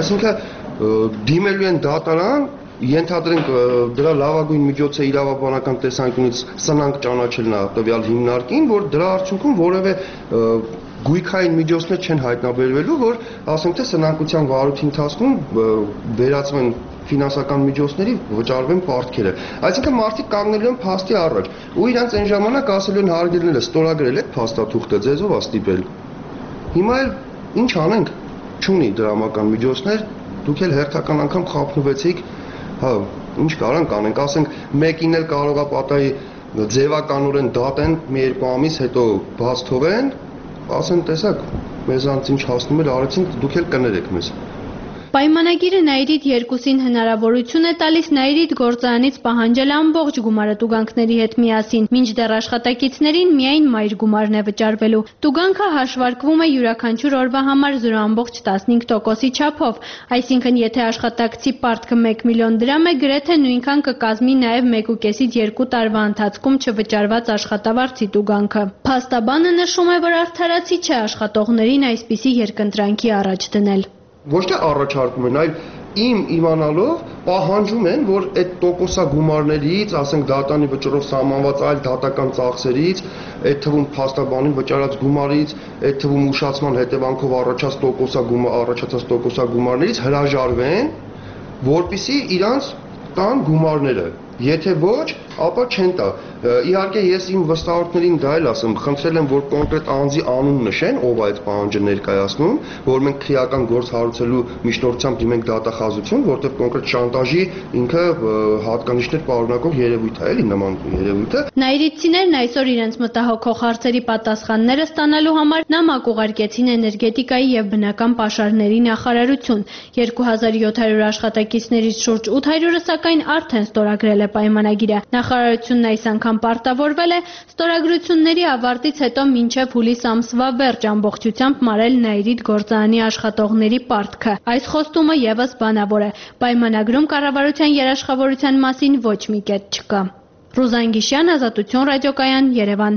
Այսինքն դիմելու են դատարան, ենթադրենք դրա լավագույն միջոցը իրավաբանական տեսանկյունից սնանք ճանաչելն է տվյալ հիմնարկին, որ դրա արդյունքում որևէ գույքային միջոցներ չեն հայտնաբերվելու, որ ասենք թե սնանկության վարույթի ընթացքում վերածվեն ֆինանսական միջոցների վճարվեն պարտքերը։ Այսինքն մարդիկ կանգնելու են փաստի առաջ ու իրանց այն ժամանակ ասելու են հարգելները ստորագրել եք փաստաթուղթը, ձեզով է ստիպել։ Հիմա էլ ինչ անենք, չունի դրամական միջոցներ, դուք էլ հերթական անգամ խափնվեցիք, հա, ինչ կարանք անենք, ասենք մեկին էլ կարող է պատահի ձևականորեն դատեն մի երկու ամիս հետո բաց թողեն, ասեն տեսակ, մեզանց ինչ հասնում էր արեցինք, դուք էլ կներեք մեզ։ Պայմանագիրը Նաիրիդ 2-ին հնարավորություն է տալիս Նաիրիդ գործարանից պահանջել ամբողջ գումարը տուգանքների հետ միասին, մինչդեռ աշխատակիցներին միայն մայր գումարն է վճարվելու։ Տուգանքը հաշվարկվում է յուրաքանչյուր օրվա համար 0.15%-ի չափով, այսինքն եթե աշխատակցի պարտքը 1 միլիոն դրամ է, գրեթե նույնքան կկազմի նաև 1.5-ից 2 տարվա ընթացքում չվճարված աշխատավարձի տուգանքը։ Փաստաբանը նշում է, որ արդարացի չէ աշխատողներին այսպիսի երկընտրանքի առաջ դնել։ Ոչ թե առաջարկում են, այլ իմ իմանալով պահանջում են, որ այդ տոկոսագումարներից, ասենք դատանի վճռով սահմանված այլ դատական ծախսերից, այդ թվում փաստաբանին վճարած գումարից, այդ թվում ուշացման հետևանքով առաջացած տոկոսագումարներից հրաժարվեն, որպեսզի իրանց տան գումարները, եթե ոչ, ապա չեն տա։ Իհարկե ես իմ վստահորդներին դա էլ ասեմ, խնդրել եմ, որ կոնկրետ անձի անուն նշեն, ով այդ պահանջը ներկայացնում, որ մենք քրեական գործ հարուցելու միջնորդությամբ դիմենք դատախազություն, որտեղ կոնկրետ շանտաժի ինքը հատկանիշներ պարունակող երևույթ է, էլի նման երևույթ է։ Նաիրիտցիներն այսօր իրենց մտահոգող հարցերի պատասխանները ստանալու համար նամակ ուղարկեցին էներգետիկայի եւ բնական պաշարների նախարարություն։ 2700 աշխատակիցներից շուրջ 800-ը սակայն արդեն ստորագրել է պայմանագիրը։ Նախարարությունն այս անգամ պարտավորվել է ստորագրությունների ավարտից հետո մինչև հուլիս ամսվա վերջ ամբողջությամբ մարել Նաիրիտ գործարանի աշխատողների պարտքը։ Այս խոստումը եւս բանավոր է։ Պայմանագրում կառավարության երաշխավորության մասին ոչ մի կետ չկա։ Ռուզան Գիշյան, Ազատություն ռադիոկայան, Երևան։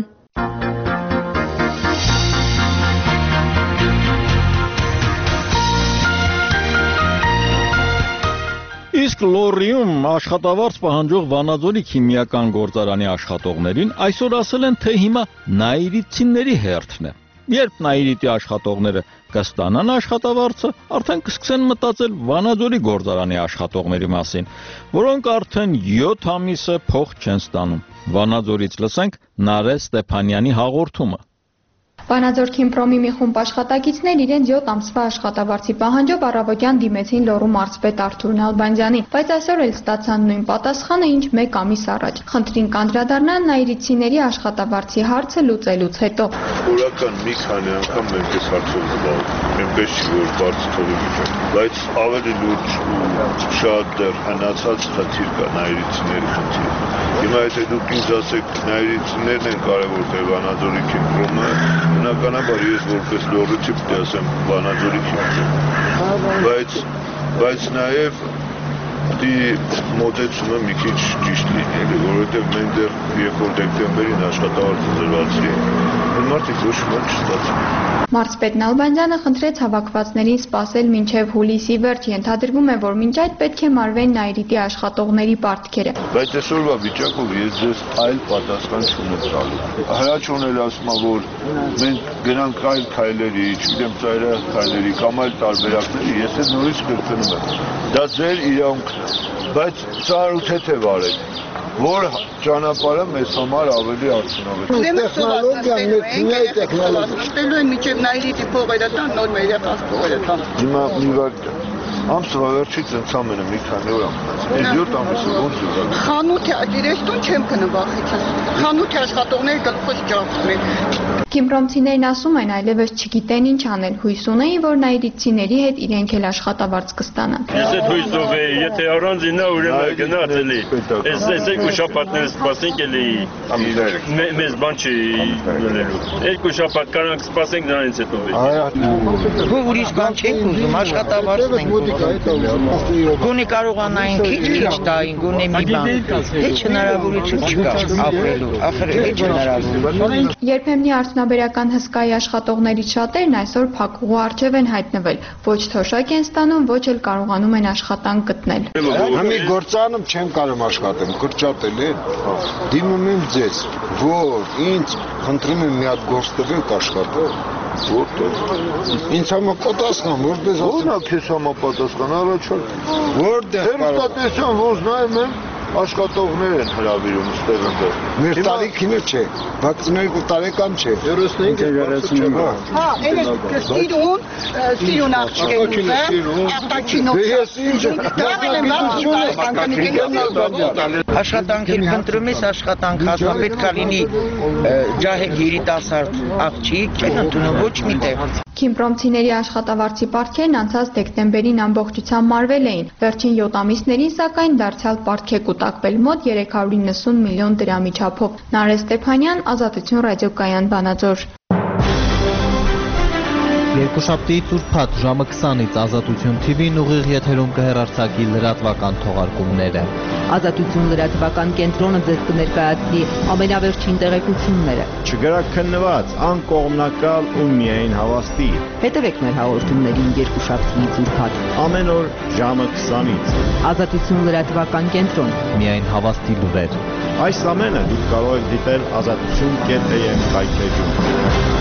Իսկ Լոռիում աշխատավարձ պահանջող Վանաձորի քիմիական գործարանի աշխատողներին այսօր ասել են, թե հիմա նաիրիտցիների հերթն է։ Երբ Նաիրիտի աշխատողները կստանան աշխատավարձը, արդեն կսկսեն մտածել Վանաձորի գործարանի աշխատողների մասին, որոնք արդեն 7 ամիս է փող չեն ստանում։ Վանաձորից լսենք Նարէ Ստեփանյանի հաղորդումը։ Վանաձոր Քիմպրոմի մի խումբ աշխատակիցներ իրենց 7 ամսվա աշխատավարձի պահանջով առավոտյան դիմեցին Լոռու մարզպետ Արթուր Նալբանդյանին, բայց այսօր էլ ստացան նույն պատասխանը, ինչ 1 ամիս առաջ։ Խնդրին կանդրադառնան նաիրիտցիների աշխատավարձի հարցը լուծելուց հետո։ Օրական մի քանի անգամ մենք այս հարցով զբաղվում, այնպես չի որ բարձ թողի վիճակ, բայց ավելի լուրջ ու շատ դեռ հնացած խնդիր կա նաիրիտցիների խնդիր։ Հիմա եթե դուք ինձ ասեք նաիրիտցիներն են կարևոր թե Վանաձորի Քիմպրոմը, բնականաբար ես որպես լոռուցի պետք է ասեմ Վանաձորի Քիմպրոմ, բայց նաև մոտեցումը մի քիչ ճիշտ լինի, որովհետև մենք դեռ 2 դեկտեմբերին աշխատավարձը ծրվացրի, մարդիկ ոչ ոք չստացան։ Մարզպետ Նալբանդյանը խնդրեց հավաքվածներին սպասել մինչև հուլիսի վերջ, ենթադրվում է, որ մինչ այդ պետք է մարվեն Նաիրիտի աշխատողների պարտքերը։ Բայց այսօրվա վիճակով ես ձեզ այլ պատասխան չունեմ տալու։ Հրաչյոն էլ ասում է, որ մենք գնանք այլ քայլերի, չգիտեմ ծայրահեղ քայլերի կամ այլ տարբերակների, ես էլ նորից կրկնում եմ։ Դա ձեր իրավունքն է, բայց ծանրութեթև արեք, որ ճանապարհը մեզ համար ավելի արդյունավետ է։ Տեխնոլոգիան մեծ տեխնոլոգիա։ Ստելու են միջև Նաիրիտի փողերը տան, նոր մեր եղած փողերը տան։ Հիմա մի վարդ ամսվա վերջից ընդամենը մի քանի օր ամս։ 7 ամիսը ոնց է։ Խանութի դիրեստուն չեմ կնվախից։ Խանութի աշխատողները գլխուց ջախում են։ Քիմպրոմցիներն ասում են այլևս չգիտեն ինչ անել, հույս ունեին, որ նաիրիտցիների հետ իրենք էլ աշխատավարձ կստանան։ Ես այդ հույսով էի, եթե առանձին նա ուրեմն գնաց էլի։ Այս երկու շաբաթներ սպասենք էլի։ Մեզ բան չի գնելու։ Երկու շաբաթ կարանք սպասենք դրանից հետո։ Որ ուրիշ բան չենք ուզում, աշխատավարձ ենք։ Գոնե կարողանային քիչ տային, գոնե մի բան։ Heç հնարավորություն չկա ապրելու, ախր heç հնարավորություն։ Երբեմնի արդյունաբերական հսկայի աշխատողներից շատերն այսօր փակուղու առջև են հայտնվել, ոչ թոշակ են ստանում, ոչ էլ կարողանում են աշխատանք գտնել։ Համի գործանում չեմ կարող աշխատեմ, կրճատել են։ Դիմում եմ ձեզ, որ ինձ խնդրում եմ մի հատ գործ տվեք աշխատել։ Ինձ համապատասխան, որպես ասեմ։ Ո՞րն է քեզ համապատասխան, առաջարկ։ Որտեղ կարող։ Հերոստատեսյան ոզ նայում եմ, աշխատողներ են հրավիրում ստեղ ընդեղ։ Մեր տարիքինը չէ, 62 տարեկան չէ։ 35 Հա, այս սիրուն աղջիկ է, արտաքինով։ Աշխատանքի փնտրում ես աշխատանք, հաշվա պետք է լինի ջահել երիտասարդ աղջիկ, չեն ընդունում ոչ միտեղ։ Քիմպրոմցիների աշխատավարձի պարտքերն անցած դեկտեմբերին ամբողջությամբ մարվել էին։ Վերջին 7 ամիսներին սակայն դարձյալ պարտք է կուտակվել մոտ 390 միլիոն դրամի չափով։ Նարէ Ստեփանյան, Ազատություն ռադիոկայան, Վանաձոր։ Երկուշաբթիից ուրբաթ ժամը 20-ից Ազատություն TV-ն ուղիղ եթերում կհեռարձակի լրատվական թողարկումները։ Ազատություն լրատվական կենտրոնը ձեզ կներկայացնի ամենավերջին տեղեկությունները։ Չգրաքննված, անկողմնակալ ու միայն հավաստի։ Հետևեք մեր հաղորդումներին երկուշաբթիից ուրբաթ։ Ամեն օր ժամը 20-ից։ Ազատություն լրատվական կենտրոն։ Միայն հավաստի լուրեր։ Այս ամենը դուք կարող եք դիտել azatutun.am կայքեջում։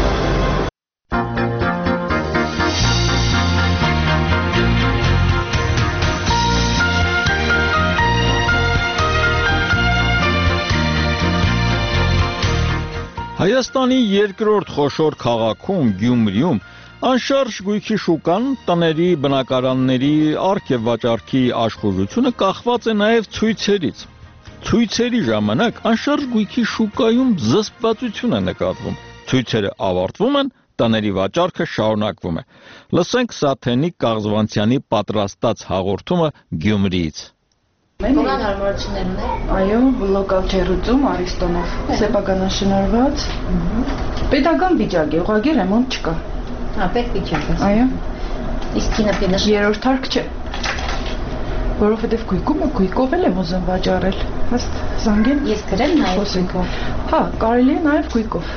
Հայաստանի երկրորդ խոշոր քաղաքում Գյումրիում անշարժ գույքի շուկան, տների, բնակարանների առք եւ վաճառքի աշխուժությունը կախված է նաեւ ցույցերից։ Ցույցերի ժամանակ անշարժ գույքի շուկայում զսպվածություն է նկատվում։ Ցույցերը ավարտվում են, տների վաճառքը շարունակվում է։ Լսենք Սաթենիկ Կաղզվանցյանի պատրաստած հաղորդումը Գյումրիից։ Կողան հարմարություններ ունեն։ Այո, լոկալ ջերուցում Արիստոնով, սեփականաշնորհված, պետական վիճակ է, ուղղակի ռեմոնտ չկա։ Պետք վիճակ է։ Այո։ Իսկ կինոպինաշ երրորդ հարկ չէ։ Որովհետև գույքով էլ եմ ուզում վաճառել։ Հաստ զանգեն։ Ես գրել նաև գույքով։ Հա, կարելի է նաև գույքով։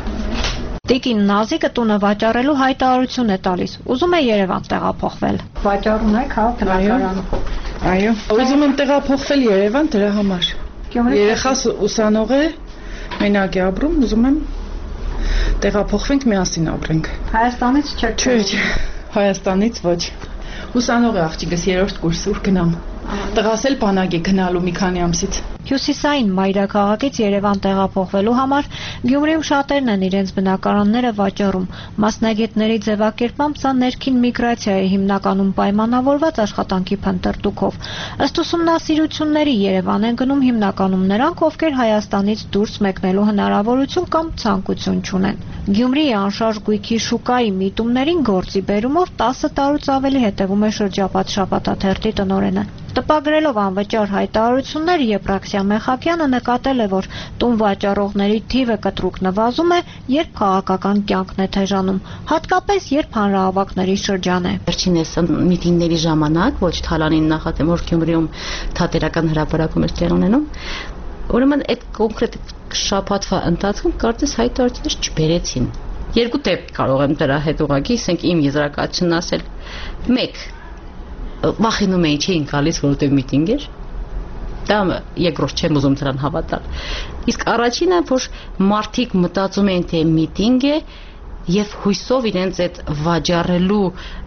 Տիկին Նազիկը տունը վաճառելու հայտարարություն է տալիս։ Ուզում է Երևան տեղափոխվել։ Վաճառում եք, հա, տնօրինում։ Այո, ուզում եմ տեղափոխվել Երևան դրա համար։ Երեխաս ուսանող է, մենակ է ապրում, ուզում եմ տեղափոխվենք միասին ապրենք։ Հայաստանից չեք։ Չէ, Հայաստանից ոչ։ Ուսանող է աղջիկս, երրորդ կուրս, ուր գնամ։ Տղաս էլ բանակ է գնալու մի քանի ամսից։ Հյուսիսային մայրաքաղաքից Երևան տեղափոխվելու համար Գյումրիում շատերն են իրենց բնակարանները վաճառում։ Մասնագետների ձևակերպմամբ սա ներքին միգրացիա է հիմնականում պայմանավորված աշխատանքի փնտրտուքով։ Ըստ ուսումնասիրությունների Երևան են գնում հիմնականում նրանք, ովքեր Հայաստանից դուրս մեկնելու հնարավորություն կամ ցանկություն չունեն։ Գյումրիի անշարժ գույքի շուկայի միտումներին գործի բերումով 10 տարուց ավելի հետևում է շրջապատ շաբաթաթերթի տնօրենը։ Տպագրելով անվճար հայտարարություններ Եփրաքսիա Մեխակյանը նկատել է, որ տուն վաճառողների թիվը կտրուկ նվազում է, երբ քաղաքական կյանքն է թեժանում, հատկապես երբ հանրահավաքների շրջան է։ Վերջինս միտինգների ժամանակ ոչ Թալանին նախատեմ, որ Գյումրիում թատերական հրապարակում էր տեղ ունենում, ուրեմն այդ կոնկրետ շաբաթվա ընթացքում կարծես հայտարարություններ չբերեցին։ Երկու դեպք կարող եմ դրա հետ ուղղակի, ասենք իմ եզրակացությունն ասել։ Մեկ վախենում էի չէին գալիս, որովհետև միտինգ էր։ Դա երկրորդ չեմ ուզում դրան հավատալ։ Իսկ առաջինը, որ մարդիկ մտածում են, թե միտինգ է եւ հույսով իրենց այդ վաճառելու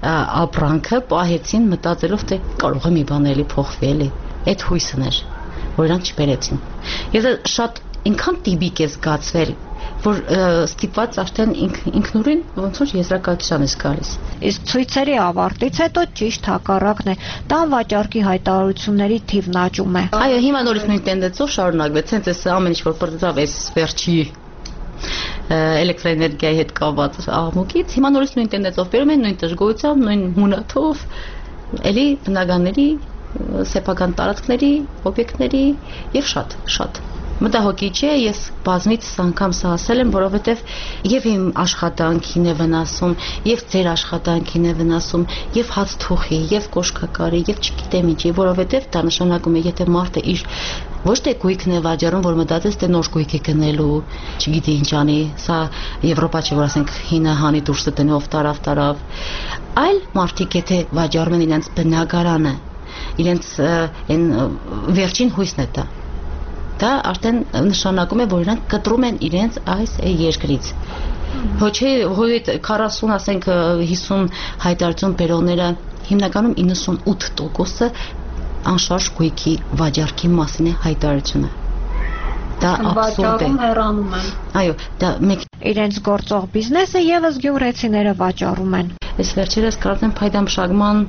ապրանքը պահեցին, մտածելով, թե կարող է մի բան էլի փոխվել է։ Այդ հույսն էր, որ իրանք չբերեցին։ Ես շատ ինքան տիպիկ է զգացվել, որ ստիպված արդեն ինքնուրույն ոնց որ եզրակացության է գալիս։ Իսկ ցույցերի ավարտից հետո ճիշտ հակառակն է, տան վաճառքի հայտարարությունների թիվն աճում է։ Այո, հիմա նորից նույն տենդենսով շարունակվեց, հենց այս ամեն ինչ որ բրդավ էս վերջի էլեկտրոէներգիայի հետ կապված աղմուկից, հիմա նորից նույն տենդենսով բերում են նույն դժգոհությամբ, նույն հունաթով, էլի բնականների, սեփական տարածքների, օբյեկտների եւ շատ մտահոգի չէ, ես բազմիցս անգամ սա ասել եմ, որովհետև եւ իմ աշխատանքին է վնասում, եւ ձեր աշխատանքին է վնասում, եւ հացթուխի, եւ կոշկակարի, եւ չգիտեմ ինչի, որովհետև դա նշանակում է, եթե մարդը իր ոչ թե գույքն է վաճառում, որ մտածես թե նոր գույք է գնելու, չգիտի ինչ անի, սա Եվրոպա չէ, որ ասենք հինը հանի դուրսը տնով տարավ, այլ մարդիկ եթե վաճառում են իրենց բնակարանը, իրենց այն վերջին հույսն է դա։ Դա արդեն նշանակում է, որ իրանք կտրում են իրենց այս երկրից։ Ոչ թե 40, ասենք 50 հայտարարություն բերողները հիմնականում 98%-ը անշարժ գույքի վաճառքի մասին է հայտարարությունը։ Դա աբսուրդ է։ Հեռանում են։ Այո, դա մեկ իրենց գործող բիզնեսը եւս գյումրեցիները վաճառում են։ Այս վերջերս կարծեմ փայտամշակման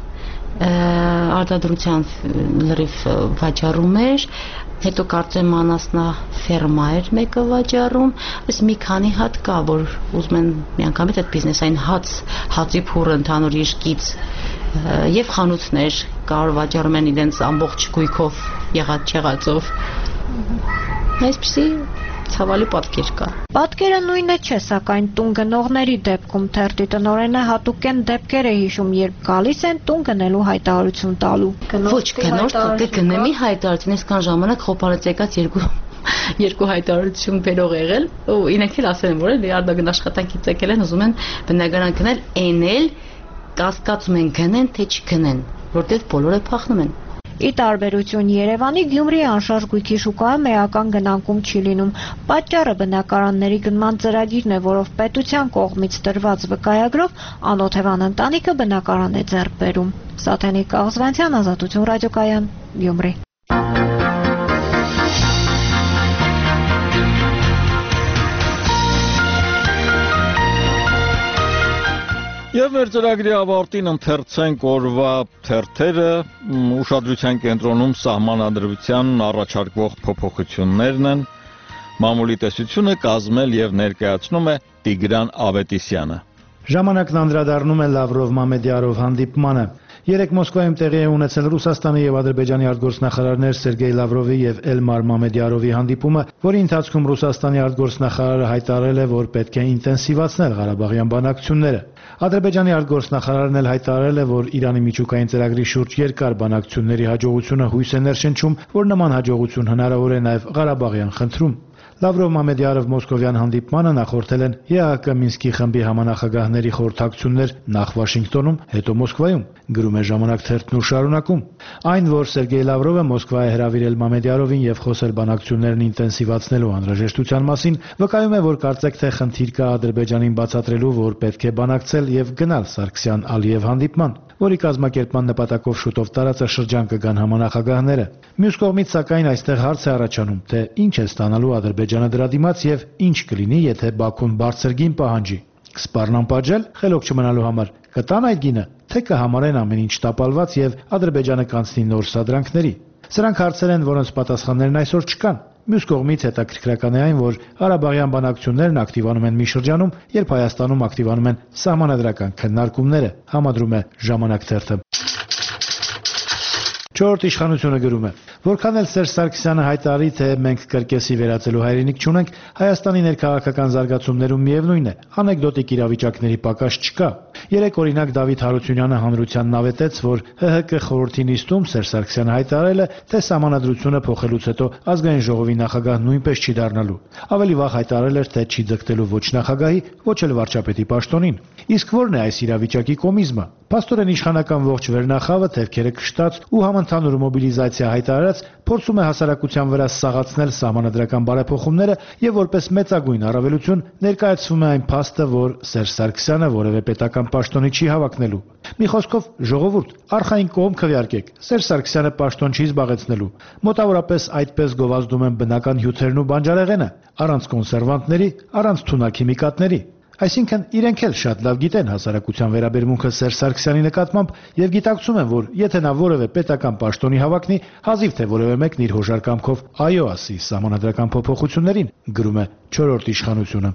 արտադրության լրիվ վաճառում էր, հետո կարծեմ անասնաֆերմա էր մեկը վաճառում, այս մի քանի հատ կա, որ ուզում են միանգամից այդ բիզնեսային հացի փուրը ընդհանուր իշկից եւ խանութներ կար վաճառում են իրենց ամբողջ գույքով եղած-չեղածով։ Այսպեսի ցավալի պատկեր կա։ Պատկերը նույնը չէ, սակայն տուն գնողների դեպքում թերթի տնօրենը հատուկեն դեպքեր է հիշում, երբ գալիս են տուն գնելու հայտարարություն տալու։ Ոչ, գնորդ կգնեմի հայտարարություն, այսքան ժամանակ խոփարից եկած երկու հայտարարություն բերող եղել, ու իրենք էլ ասել են, որ էլի արդագն աշխատանքից եկել են, ուզում են բնակարան գնել, էնել կասկածում են գնեն, թե չգնեն, որտեղ բոլորը փախնում են։ Ի տարբերություն Երևանի, Գյումրիի անշարժ գույքի շուկայում էական գնանկում չի լինում։ Պատճառը բնակարանների գնման ծրագիրն է, որով պետության կողմից տրված վկայագրով անօթևան ընտանիքը բնակարան է ձեռք բերում։ Սաթենիկ Կաղզվանցյան, Ազատություն ռադիոկայան, Գյումրի։ Եվ մեր ծրագրի ավարտին ընթերցենք օրվա թերթերը, ուշադրության կենտրոնում սահմանադրության առաջարկվող փոփոխություններն են, մամուլի տեսությունը կազմել եւ ներկայացնում է Տիգրան Ավետիսյանը։ Ժամանակն անդրադառնում է Լավրով-Մամեդյարով հանդիպմանը։ Երեկ Մոսկվայում տեղի է ունեցել Ռուսաստանի եւ Ադրբեջանի արտգործնախարարներ Սերգեյ Լավրովի եւ Էլմար Մամեդյարովի հանդիպումը, որի ընթացքում Ռուսաստանի արտգործնախարարը հայտարարել է, որ պետք է ինտենսիվացնել Ղարաբաղյան բանակցությունները։ Ադրբեջանի արտգործնախարարն էլ հայտարարել է, որ Իրանի միջուկային ծրագրի շուրջ երկար բանակցությունների հաջողությունը հույս է ներշնչում, որ նման հաջողություն հնարավոր է նաեւ Ղարաբաղյան խնդրում։ Լավրով-Մամեդյարով մոսկովյան հանդիպմանը նախորդել են ԵԱՀԿ Մինսկի խմբի համանախագահների խորհրդակցություններ նախ Վաշինգտոնում, հետո Մոսկվայում, գրում է Ժամանակ թերթն ու շարունակում։ Այն, որ Սերգեյ Լավրովը Մոսկվա է հրավիրել Մամեդյարովին եւ խոսել բանակցություններն ինտենսիվացնելու անհրաժեշտության մասին, վկայում է, որ կարծեք թե խնդիր կա Ադրբեջանին բացատրելու, որ պետք է բանակցել եւ գնալ Սարգսյան-Ալիև հանդիպման, որի կազմակերպման նպատակով շուտով տարածաշրջան կգան համանախագահները։ Մյուս կողմից, սակայն, այստեղ հարց է առաջանում, թե ինչ է ստանալու Ադրբեջանը դրա դիմաց եւ ինչ կլինի, եթե Բաքուն բարձր գին պահանջի։ Կսպառնան պատժել խելոք չմնալու համար, կտան այդ գինը, թե կհամարեն ամեն ինչ տապալված եւ Ադրբեջանը կանցնի նոր սադրանքների։ Սրանք հարցեր են, որոնց պատասխաններն այսօր չկան։ Մյուս կողմից հետաքրքրական է այն, որ Ղարաբաղյան բանակցություններն ակտիվանում են մի շրջանում, երբ Հայաստանում ակտիվանում են սահմանադրական քննարկումները, համադրում է Ժամանակ թերթը։ Չորրորդ իշխանությունը գրում է. Որքան էլ Սերժ Սարգսյանը հայտարարի, թե մենք կրկեսի վերածելու հայրենիք չունենք, Հայաստանի ներքաղաքական զարգացումներում միևնույն է, անեկդոտիկ իրավիճակների պակաս չկա։ Երեք օրինակ Դավիթ Հարությունյանը հանրությանն ավետեց, որ ՀՀԿ խորհրդի նիստում Սերժ Սարգսյանը հայտարարել է, թե սահմանադրությունը փոխելուց հետո ազգային ժողովի նախագահ նույնպես չի դառնալու։ Ավելի վաղ հայտարարել էր, թե չի ձգտելու ոչ նախագահի, ոչ էլ վարչապետի պաշտոնին։ Իսկ ո՞րն է այս իրավիճակի կոմիզմը։ Փաստորեն իշխանական ողջ վերնախավը թևքերը կշտած ու համընդհանուր մոբիլիզացիա հայտարարած փորձում է հասարակության վրա սաղացնել սահմանադրական բարեփոխումները եւ որպես մեծագույն առավելություն ներկայացվում է այն փաստը, որ Սերժ Սարգսյանը որևէ պետական պաշտոնի չի հավակնելու։ Մի խոսքով, ժողովուրդ, արխային կողմ քվեարկեք, Սերժ Սարգսյանը պաշտոն չի զբաղեցնելու։ Մոտավորապես այդպես գովազդում են բնական հյութերն ու բանջարեղենը, առանց կոնսերվանտների, առանց թունաքիմիկատների։ Այսինքն իրենք էլ շատ լավ գիտեն հասարակության վերաբերմունքը Սերժ Սարգսյանի նկատմամբ եւ գիտակցում են, որ եթե նա որևէ պետական պաշտոնի հավակնի, հազիվ թե որևէ մեկն իր հոժարկամքով այո ասի սահմանադրական փոփոխություններին, գրում է Չորրորդ իշխանությունը։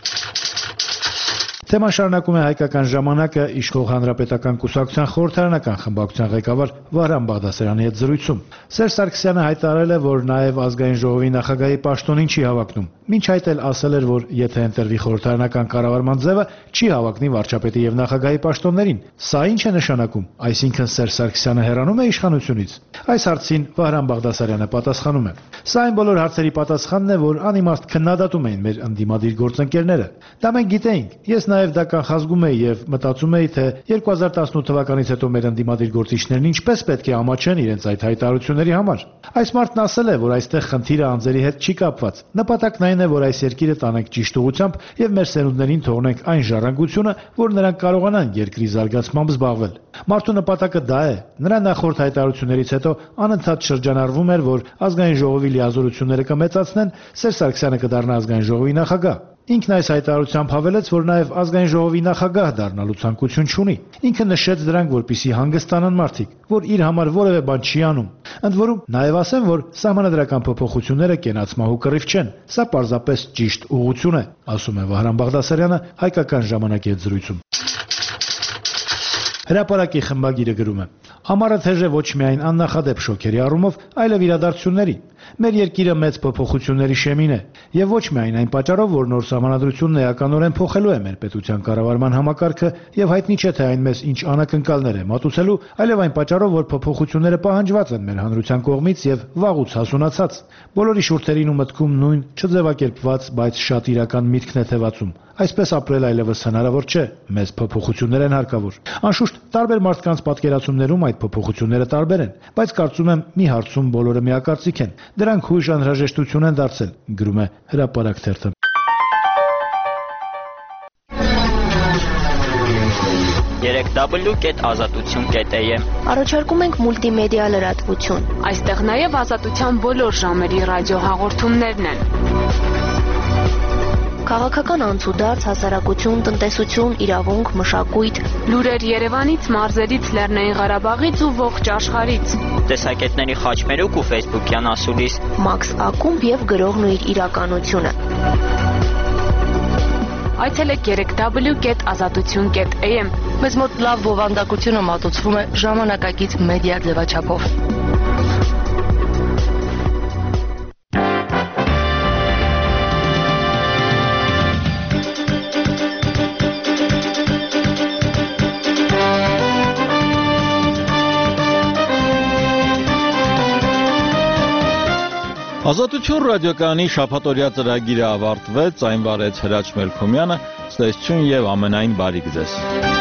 Թեման շարունակում է Հայկական ժամանակը իշխող Հանրապետական կուսակցության խորհրդարանական խմբակցության ղեկավար Վահրամ Բաղդասարյանի հետ զրույցում։ Սերժ Սարգսյանը հայտարարել է, որ նաև ազգային ժողովի նախագահի պաշտոնին չի հավակնում։ Մինչ այդ էլ ասել էր, որ եթե ընտրվի խորհրդարանական կառավարման ձևը, չի հավակնի վարչապետի եւ նախագահի պաշտոններին։ Սա ինչ է նշանակում։ Այսինքն Սերժ Սարգսյանը հեռանում է իշխանությունից։ Այս հարցին Վահրամ Բաղդասարյանը պատասխանում է. Սա այն բոլոր հարցերի պատասխանն է, որ անիմաստ քննադատում էին մեր ընդդիմադիր գործընկերները։ Դա մենք գիտեինք։ Ես նաև դա կանխազգում էի եւ մտածում էի, թե 2018 թվականից հետո մեր ընդդիմադիր գործիչներն ինչպես պետք է ամաչեն իրենց այդ հայտարարությունների համար։ Այս մարդն ասել է, որ այստեղ խնդիրը անձերի հետ չի կապված։ Նպատակն այն է, որ այս երկիրը տանենք ճիշտ ուղղությամբ եւ մեր սերունդներին թողնենք այն ժառանգությունը, որ նրանք կարողանան երկրի զարգացմամբ զբաղվել։ Մարդու նպատակը դա է։ Նրա նախորդ հայտարարություններից հետո անընդհատ շրջանառվում էր, որ ազգային ժողովի լիազորությունները կմեծացնեն, Սերժ Սարգսյանը կդառնա ազգային ժողովի նախագահ։ Ինքն այս հայտարարությամբ հավելեց, որ նաև ազգային ժողովի նախագահ դառնալու ցանկություն չունի։ Ինքը նշեց դրանք, որպեսզի հանգստանան մարդիկ, որ իր համար որևէ բան չի անում։ Ընդ որում, նաև ասեմ, որ սահմանադրական փոփոխությունները կենացմահու կռիվ չեն։ Սա պարզապես ճիշտ ուղղություն է, ասում է Վահրամ Բաղդասարյանը Հայկական ժամանակի հետ զրույցում։ Հրապարակի խմբագիրը գրում է. Համարը թեժ է ոչ միայն աննախադեպ շոկերի առումով, այլև իրադարձությունների։ Մեր երկիրը մեծ փոփոխությունների շեմին է, եւ ոչ միայն այն պատճառով, որ նոր սահմանադրությունն էականորեն փոխելու է մեր պետության կառավարման համակարգը եւ հայտնի չէ թե այն մեզ ինչ անակնկալներ է մատուցելու, այլև այն պատճառով, որ փոփոխությունները պահանջված են մեր հանրության կողմից եւ վաղուց հասունացած։ Բոլորի շուրթերին ու մտքում նույն չձևակերպված, բայց շատ իրական միտքն է թևածում։ Այսպես ապրել այլևս հնարավոր չէ, մեծ փոփոխություններ են հարկավոր։ Անշուշտ, տարբեր մարդկանց պատկերացումներում այդ փոփոխությունները տարբեր են, բայց կարծում եմ մի հարցում բոլորը միակարծիք են։ Դրանք հույժ անհրաժեշտություն են դարձել, գրում է Հրապարակ թերթը։ www.azatutun.am Առաջարկում ենք մուլտիմեդիա լրատվություն։ Այստեղ նաև ազատության բոլոր ժամերի ռադիո հաղորդումներն են։ Քաղաքական անցուդարձ, հասարակություն, տնտեսություն, իրավունք, մշակույթ։ Լուրեր Երևանից, մարզերից, Լեռնային Ղարաբաղից ու ողջ աշխարհից։ Տեսակետների խաչմերուկ ու ֆեյսբուքյան ասուլիս։ Մաքս ակումբ եւ գրողն ու իր իրականությունը։ Այցելեք 3w.azatutyon.am։ Մեզ մոտ լավ բովանդակությունը մատուցվում է ժամանակակից մեդիա ձևաչափով։ Ազատություն ռադիոկայանի շաբաթօրյա ծրագիրը ավարտվեց, այն վարեց Հրաչ Մելքոմյանը, ցտեսություն եւ ամենայն բարիք ձեզ։